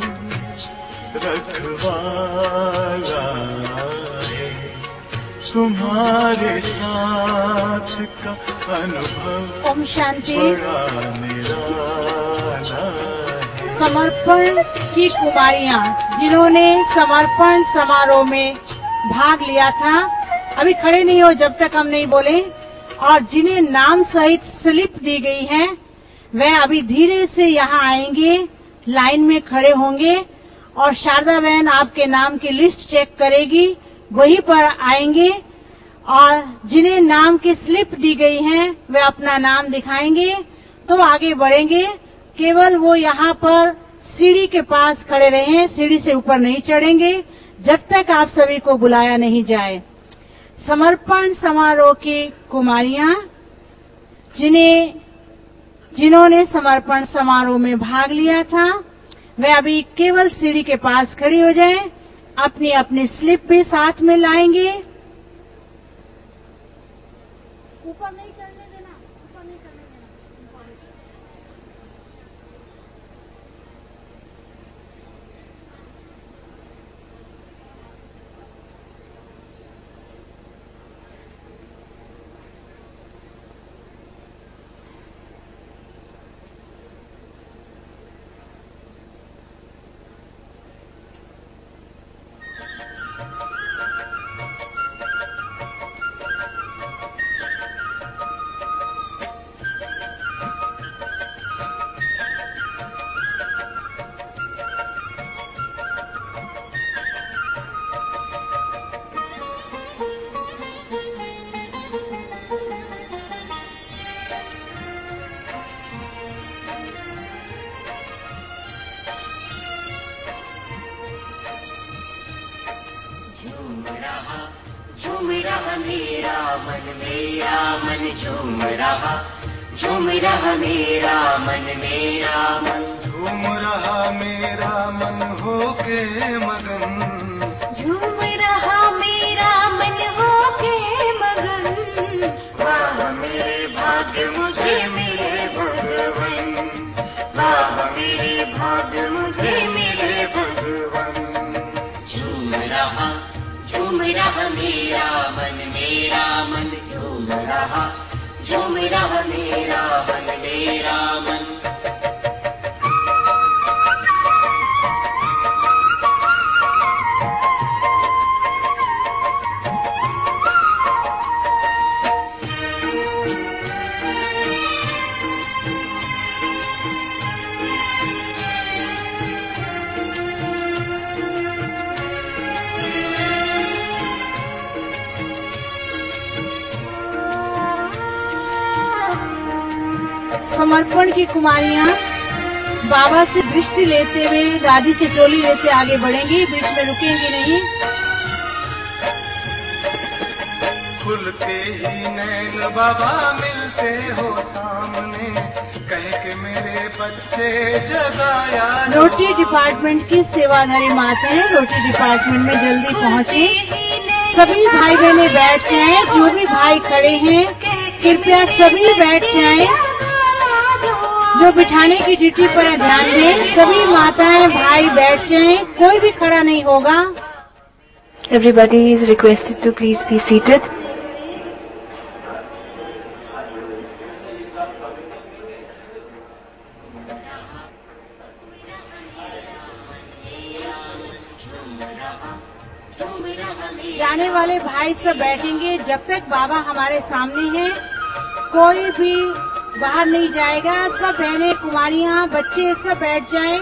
रखवाला है। तुम्हारे साथ का अनुभव ओम शांति। बड़ा निराला है। समर्पण की कुमारियां जिन्होंने समर्पण समारोह में भाग लिया था, अभी खड़े नहीं हो जब तक हम नहीं बोले, और जिन्हें नाम सहित स्लिप दी गई है वह अभी धीरे से यहाँ आएंगे, लाइन में खड़े होंगे और शारदा बहन आपके नाम की लिस्ट चेक करेगी, वहीं पर आएंगे और जिन्हें नाम की स्लिप दी गई है वे अपना नाम दिखाएंगे तो आगे बढ़ेंगे। केवल वो यहाँ पर सीढ़ी के पास खड़े रहें, सीढ़ी से ऊपर नहीं चढ़ेंगे जब तक आप सभी को बुलाया नहीं जाए। समर्पण समारोह की कुमारियां जिन्होंने समर्पण समारोह में भाग लिया था वे अभी केवल सीढ़ी के पास खड़ी हो जाएं, अपनी अपनी स्लिप भी साथ में लाएंगे। ऊपर नहीं चढ़ने देना, ऊपर नहीं चढ़ने देना। झूम रहा मेरा मन झूम रहा मेरा मन झूम रहा मेरा मन होके मगन। झूम रहा मेरा मन होके मगन। वाह मेरे भाग्य मुझे मिले भगवन, वाह मेरे भाग्य मुझे मिले भगवन। झूम रहा मेरा मन झूम रहा मेरा मन। समर्पण की कुमारियां बाबा से दृष्टि लेते हुए दादी से टोली लेते आगे बढ़ेंगी, बीच में रुकेंगी नहीं। खुलते ही नैन बाबा मिलते हो सामने, कह के मेरे बच्चे जगाया। रोटी डिपार्टमेंट की सेवाधारी माताएं रोटी डिपार्टमेंट में जल्दी पहुंचे। सभी भाई बहनें बैठ जाएं, जो भी भाई खड़े हैं कृपया सभी बैठ जाएं। जो बिठाने की ड्यूटी पर ध्यान दें, सभी माताएं भाई बैठ जाएं, कोई भी खड़ा नहीं होगा। Everybody is requested to please be seated. जाने वाले भाई सब बैठेंगे जब तक बाबा हमारे सामने हैं, कोई भी बाहर नहीं जाएगा। सब बहनें कुमारियां बच्चे सब बैठ जाएं।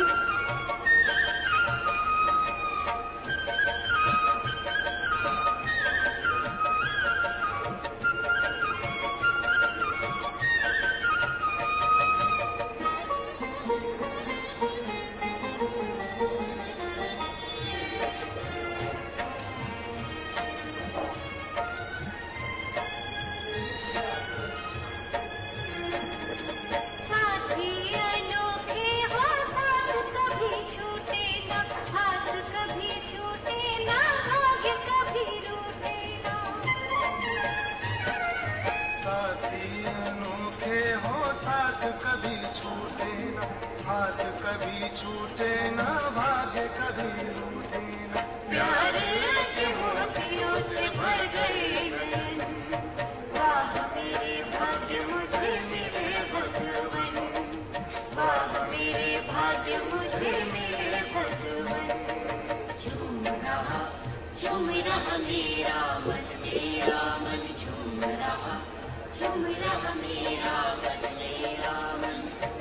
कभी छूटे ना, हाथ कभी छूटे ना, भाग्य कभी रूठे ना। प्यार के मोतियों से भर गए नयन, वाह मेरे भाग्य मुझे मिले भगवन, वाह मेरे भाग्य मुझे मिले भगवन। झूम रहा मेरा मन, मेरा मन झूम रहा मेरा मन, मेरा मन।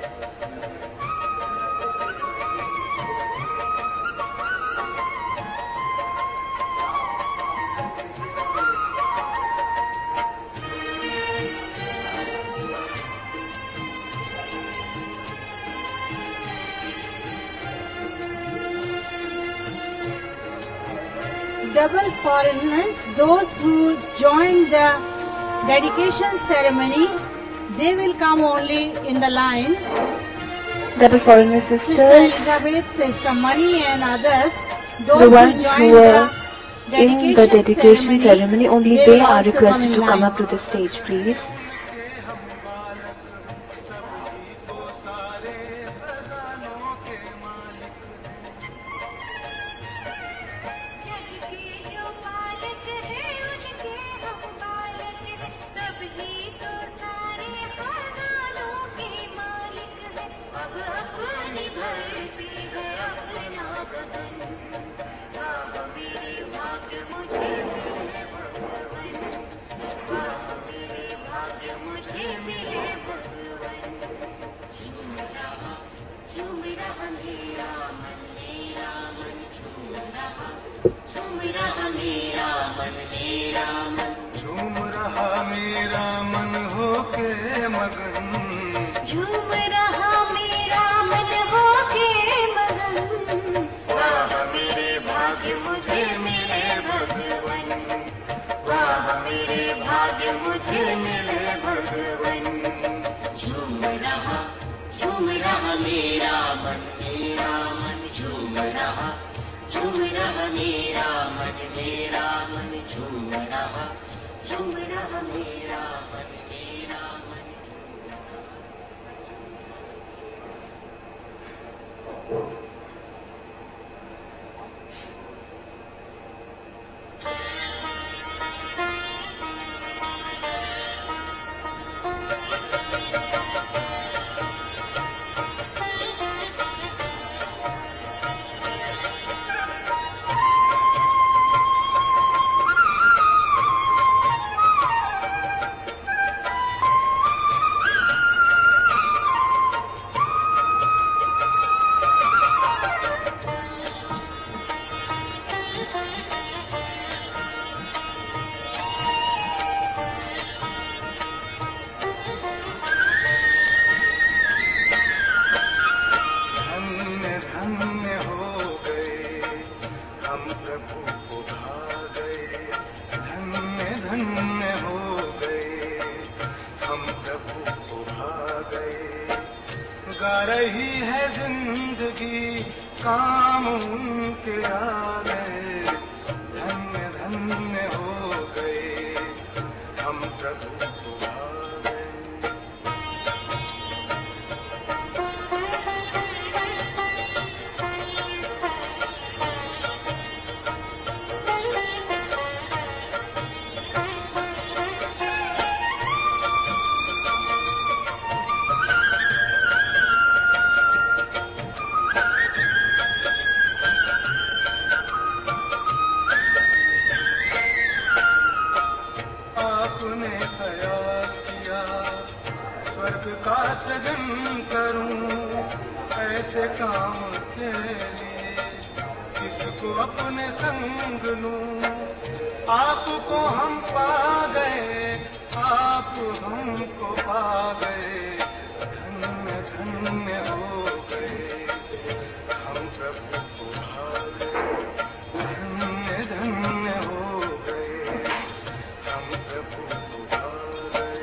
Double foreigners, those who joined the dedication ceremony, they will come only in the line. Double foreigner Sister sisters, Elizabeth, Sister Mani and others, the those who ones who joined were the in the dedication ceremony, only they they will are also requested to in come line. up to the stage, please. झूम रहा मेरा मन होके मगन, झूम रहा मेरा मन होके मगन, वाह मेरे भाग्य मुझे मिले भगवन, वाह मेरे भाग्य मुझे मिले भगवन। झूम रहा मेरा मन, मेरा मन झूम रहा मेरा मन, मेरा मन झूम रहा मेरा मन, मेरा मन। हम प्रभु को भा गए, धन्य धन्य हो गए, हम प्रभु को भा गए। गा रही है जिंदगी, काम उनके आ गए, धन्य धन्य हो गए, हम प्रभु को भा गए। आपने ख्याल किया स्वर्ग का सृजन करूं, ऐसे काम के लिए किसको अपने संग लूं। आपको हम पा गए, आप हमको पा गए, धन्य धन्य हो गए, हम प्रभु को भा गए, धन्य धन्य हो गए, हम प्रभु को भा गए।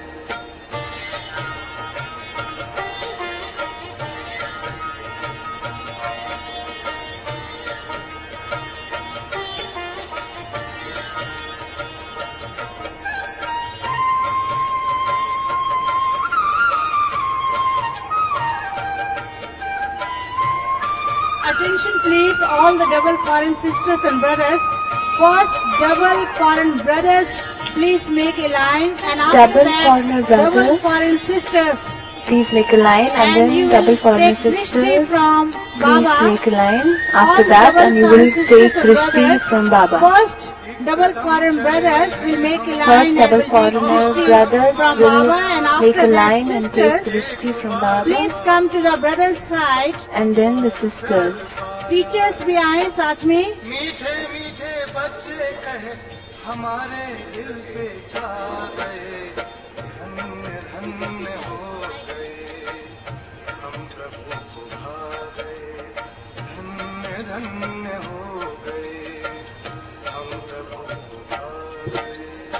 Attention please, all the double foreign sisters and brothers. First, double foreign brothers, please make a line, and after Double that, foreigner double brothers. foreign sisters. Please make a line, and then you double foreigner take Drishti sisters. from Please Baba. make a line All after the that, double and you foreign will sisters take and Drishti brothers. from Baba. First, double foreign brothers will make a First, line and double will take foreigner Drishti brothers from will Baba, and make after a that, line and take sisters, Drishti from Baba, please come to the brothers' side. and then the sisters. Teachers भी आए साथ में। मीठे मीठे बच्चे कहे हमारे दिल पे छा गए, धन्य धन्य हो गए, हम प्रभु को भा गए, धन्य धन्य हो गए, हम प्रभु को भा गए।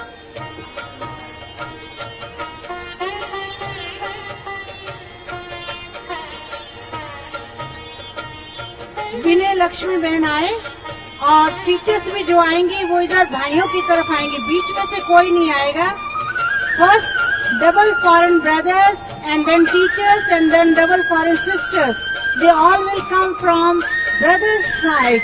विनय लक्ष्मी बहन आए, और टीचर्स भी जो आएंगी वो इधर भाइयों की तरफ आएंगी, बीच में से कोई नहीं आएगा। First double foreign brothers and then teachers and then double foreign sisters, they all will come from brothers side.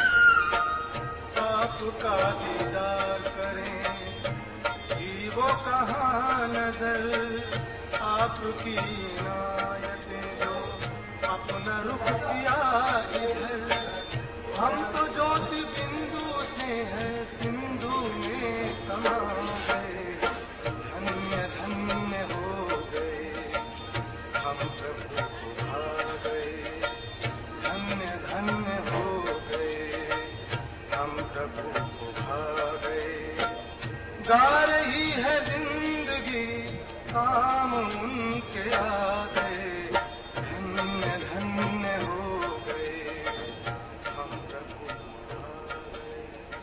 आपका दीदार करें वो कहाँ नजर, आपकी इनायतें जो अपना रुख किया इधर, हम तो ज्योति बिंदु से है सिंधु में समा गए, धन्य धन्य हो गए, हम प्रभु को भा गए, धन्य धन्य हो गए, हम प्रभु को भा गए। गा रही है जिंदगी, काम उनके आ गए, धन्य धन्य हो गए, हम प्रभु को भा गए।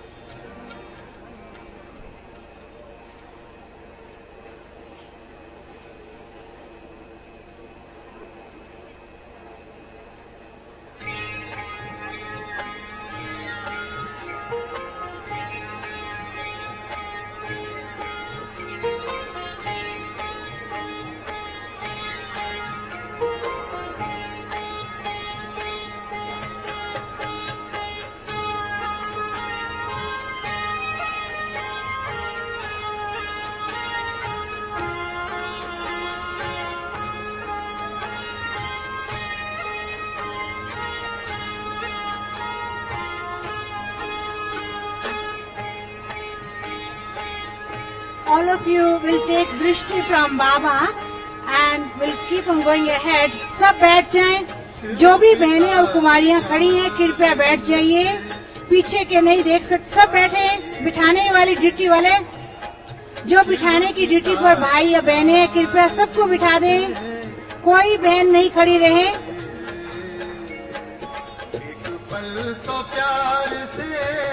All of you will take Drishti from Baba and will keep on going ahead. सब बैठ जाएं। जो भी बहनें और कुमारियां खड़ी हैं कृपया बैठ जाइए, पीछे के नहीं देख सकते, सब बैठे। बिठाने वाली ड्यूटी वाले, जो बिठाने की ड्यूटी पर भाई या बहनें हैं, कृपया सबको बिठा दें, कोई बहन नहीं खड़ी रहे। एक पल तो प्यार से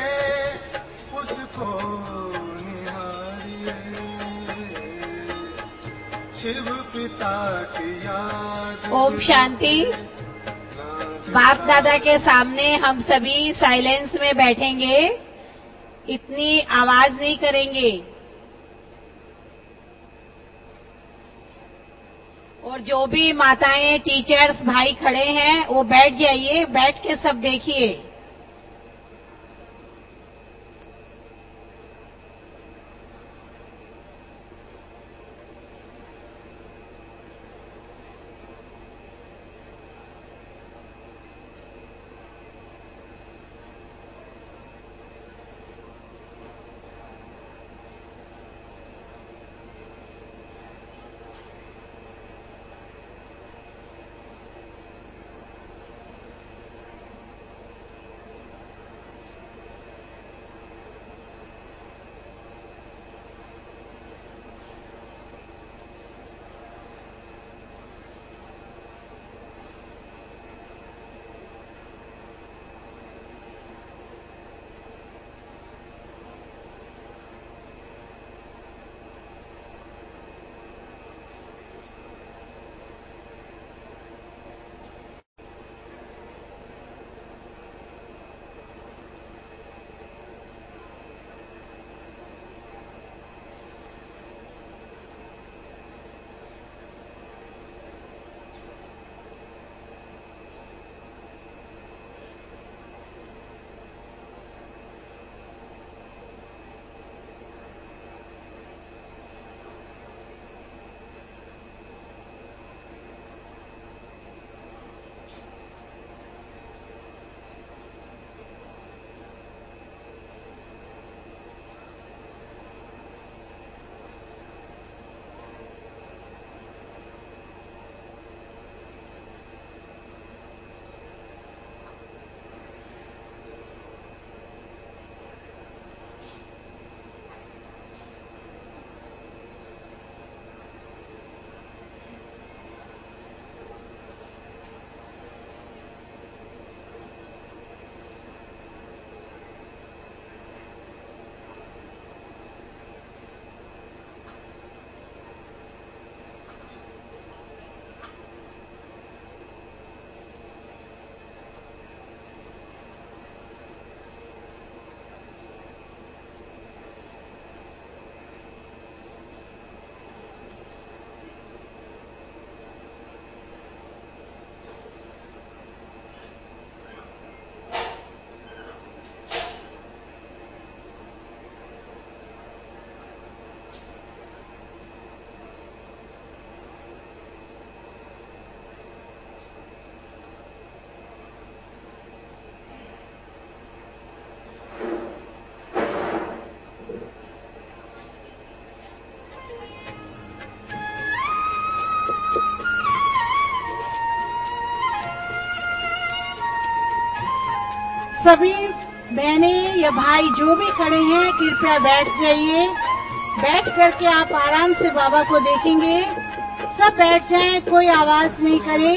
पिता की याद ओम शांति। बाप दादा के सामने हम सभी साइलेंस में बैठेंगे, इतनी आवाज नहीं करेंगे। और जो भी माताएं, टीचर्स, भाई खड़े हैं वो बैठ जाइए, बैठ के सब देखिए। सभी बहनें या भाई जो भी खड़े हैं कृपया बैठ जाइए। बैठ करके आप आराम से बाबा को देखेंगे। सब बैठ जाएं, कोई आवाज नहीं करे।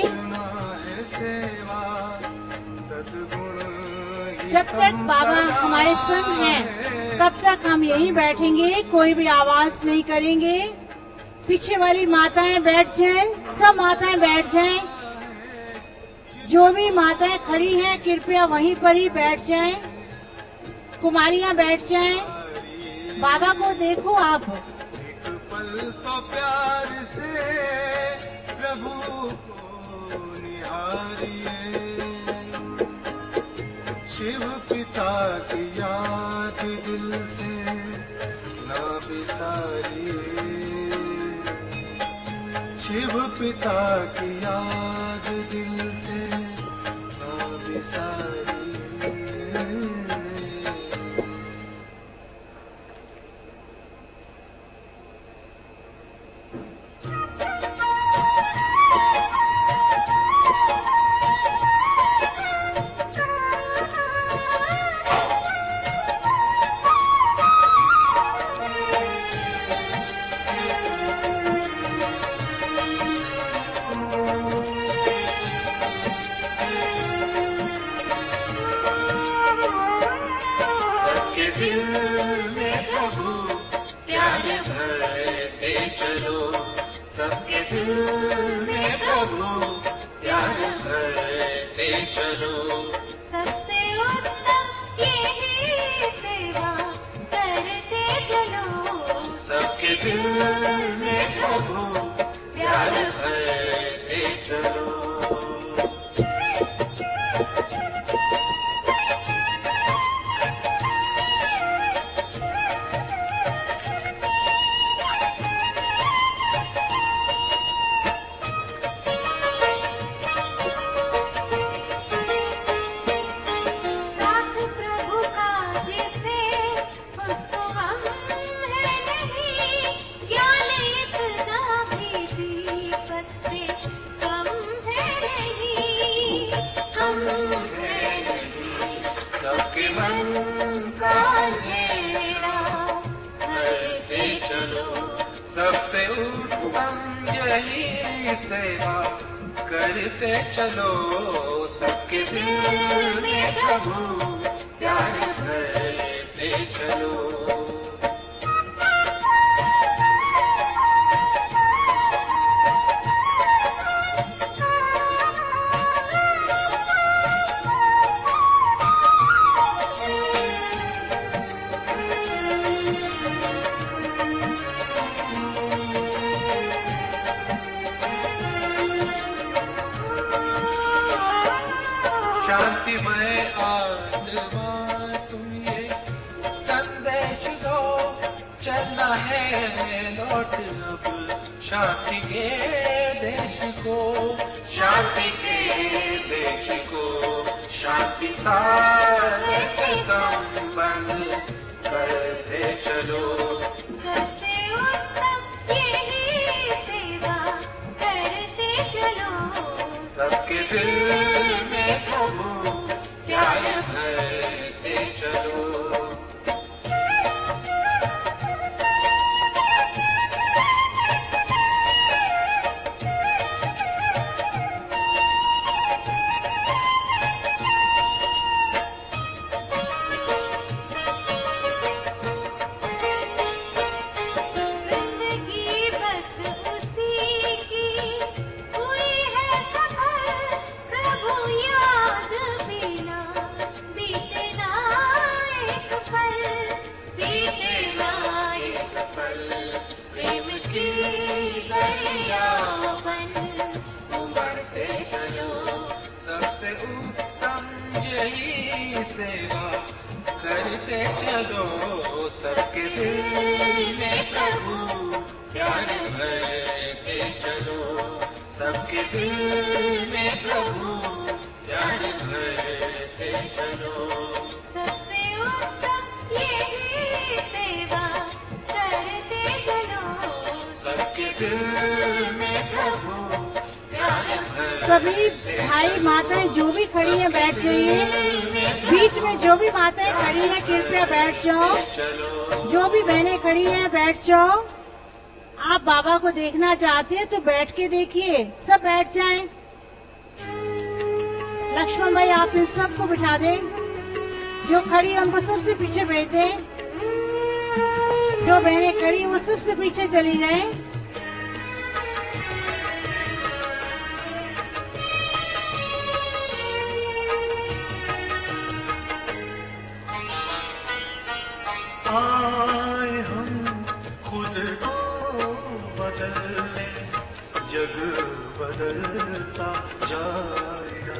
जब तक बाबा हमारे संग हैं तब तक हम यहीं बैठेंगे, कोई भी आवाज नहीं करेंगे। पीछे वाली माताएं बैठ जाएं, सब माताएं बैठ जाएं। जो भी माताएं खड़ी हैं कृपया वहीं पर ही बैठ जाएं। कुमारियां बैठ जाएं। बाबा को देखो आप। एक पल तो प्यार से प्रभु को निहारिए। शिव पिता की याद दिल से ना बिसारिए। शिव पिता की याद दिल से ना बिसारिए। सबके दिल सबके मन का अंधेरा करते चलो, सबसे उत्तम यही सेवा करते चलो, सबके दिल में प्रभु प्यार भरते चलो। शांतिमय आत्मा तुम ये संदेश दो, चलना है लौट अब शांति के देश को, शांति के देश को, शांति सारे से संबंध करते चलो, सबसे उत्तम यही सेवा करते चलो, सबके दिल में प्रभु प्यार भरते चलो। जिंदगी बस उसी की हुई है सफल, प्रभु याद बिना बीते ना एक पल, बीते ना एक पल, प्रेम की दरिया बन उमड़ते चलो, सबसे उत्तम यही सेवा करते चलो, सबके दिल में प्रभु प्यार भरते चलो, सबके दिल में प्रभु प्यार भरते चलो, सबसे उत्तम यही सेवा करते चलो, सबके दिल में प्रभु प्यार भरते सभी भाई माताएं जो भी खड़ी हैं बैठ जाइए, बीच में जो भी माताएं खड़ी हैं कृपया बैठ जाओ, चलो, जो भी बहनें खड़ी हैं बैठ जाओ। आप बाबा को देखना चाहते हैं तो बैठ के देखिए, सब बैठ जाएं। लक्ष्मण भाई आप इन सबको बिठा दें, जो खड़ी है उनको सबसे पीछे भेज दें, जो बहनें खड़ी हैं वो सबसे पीछे चली जाएं। आए हम खुद को बदलने, जग बदलता जाएगा,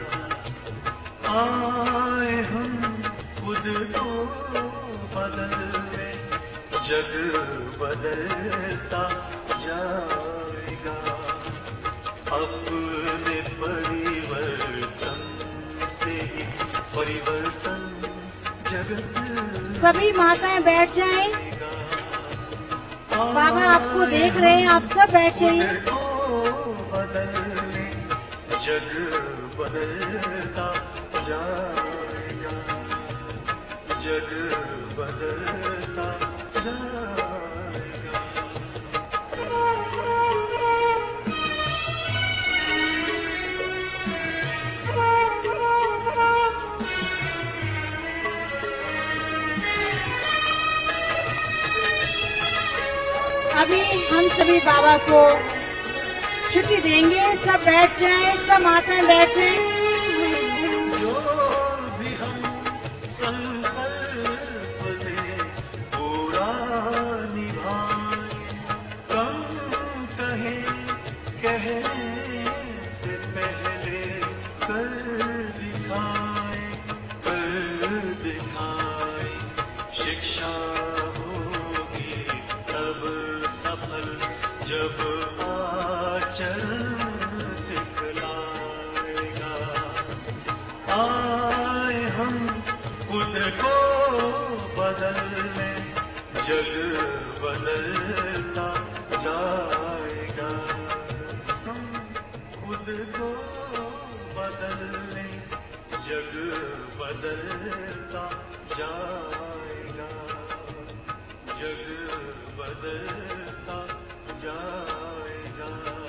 आए हम खुद को बदलने, जग बदलता जाएगा, अपने परिवर्तन से ही परिवर्तन जगत सभी माताएं बैठ जाएं। बाबा आपको देख रहे हैं, आप सब बैठ जाइए। बदलने जग बदलता जाएगा, जग बदलता जाएगा। अभी हम सभी बाबा को छुट्टी देंगे, सब बैठ जाएं, सब माताएं बैठ जाएं। जो भी हम संकल्प लें पूरा निभाएं, कम कहें कहने से पहले कर दिखाएं, कर दिखाएं, शिक्षा होगी तब सफल जब आचरण सिखलाएगा, आए हम खुद को बदलने, जग बदलता जाएगा, हम खुद को बदलने, जग बदलता जाएगा, जग बदलता जाएगा।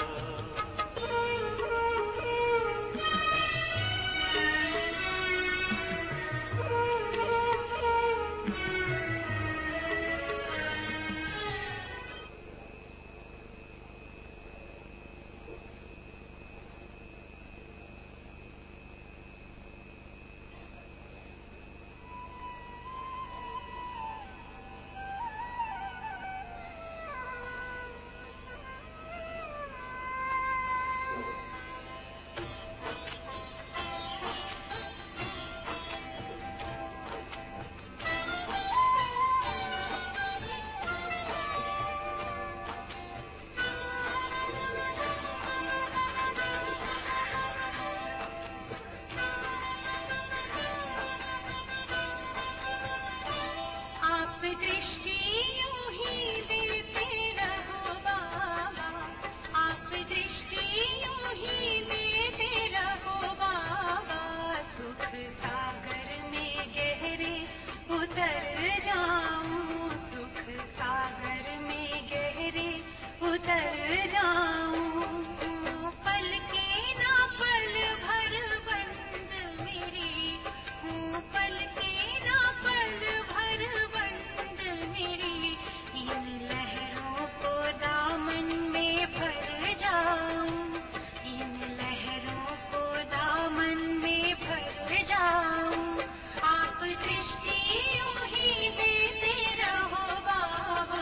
आप दृष्टि यूं ही देते रहो बाबा, आप दृष्टि यूं ही देते रहो बाबा, सुख सागर में गहरे उतर जाऊं, सुख सागर में गहरे उतर जाऊं। हूँ पल के ना पल भर बंद मेरी, हूँ पल के ना पल भर बंद मेरी, इन लहरों को दामन में भर जाऊं, इन लहरों को दामन में भर जाऊं। आप दृष्टि यूं ही देते रहो बाबा।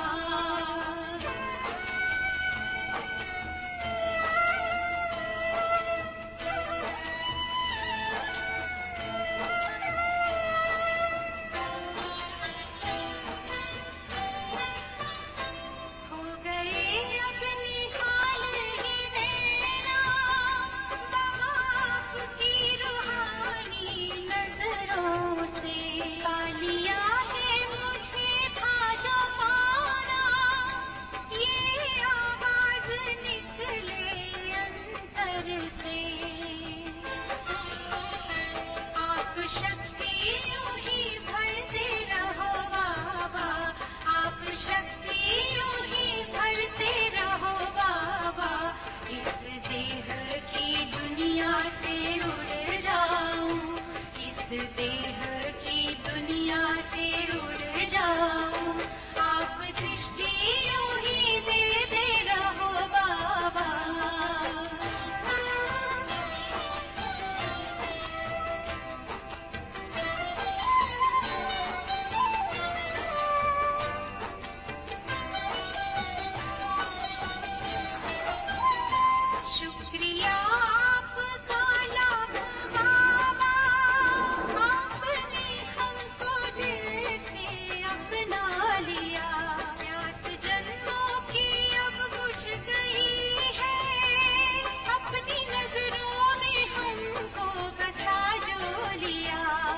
हो गए अब निहाल ये नैना, बाबा आपकी रूहानी नजरों से, पा लिया है मुझे था जो पाना, ये आवाज निकले अंतर से। आप शक्ति यूं ही भरते रहो बाबा, आप शक्ति यूं ही भरते रहो बाबा, इस देह की दुनिया से उड़ जाऊं, इस देह की दुनिया से उड़ जाऊं। आप दृष्टि यूं ही देते रहो बाबा। शुक्रिया आपका लाखों बाबा, आपने हमको दिल से अपना लिया। प्यास जन्मों की अब बुझ गई है, अपनी नजरों में हमको बसा जो लिया।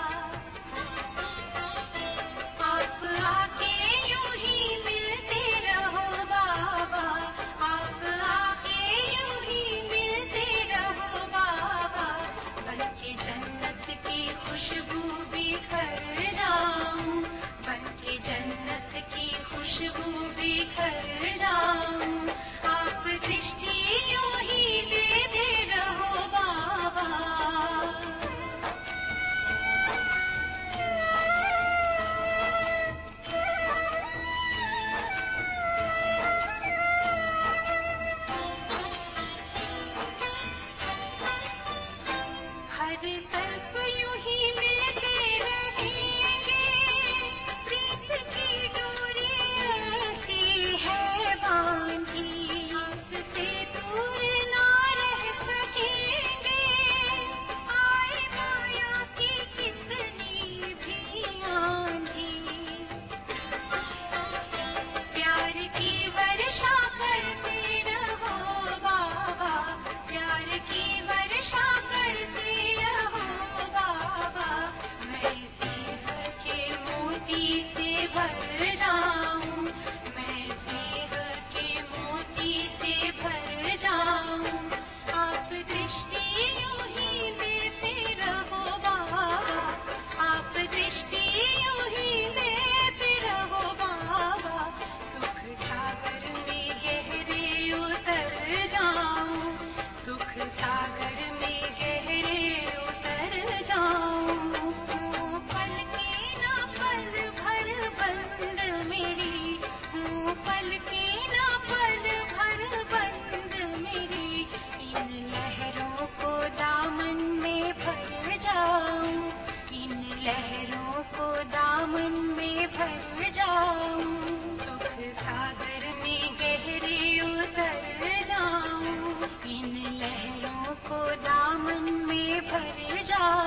आप आके यूं ही मिलते रहो बाबा, आप आके यूं ही मिलते रहो बाबा, बनके जन्नत की खुशबू बिखर जाऊं, बनके जन्नत की खुशबू बिखर जाऊं। आप दृष्टि यूं ही देते रहो बाबा। हर कल्प यूं ही मिलते रहेंगे, प्रीत की डोरी ऐसी है बांधी, आपसे दूर ना रह सकेंगे, आए माया की कितनी भी आंधी। प्यार की वर्षा करते रहो बाबा, प्यार की वर्षा करते रहो बाबा, मैं सिंह के मोती से भर जाऊं, मैं सिंह के मोती से भर जाऊं। आप दृष्टि यूं ही देते रहो बाबा, आप दृष्टि यूं भर जा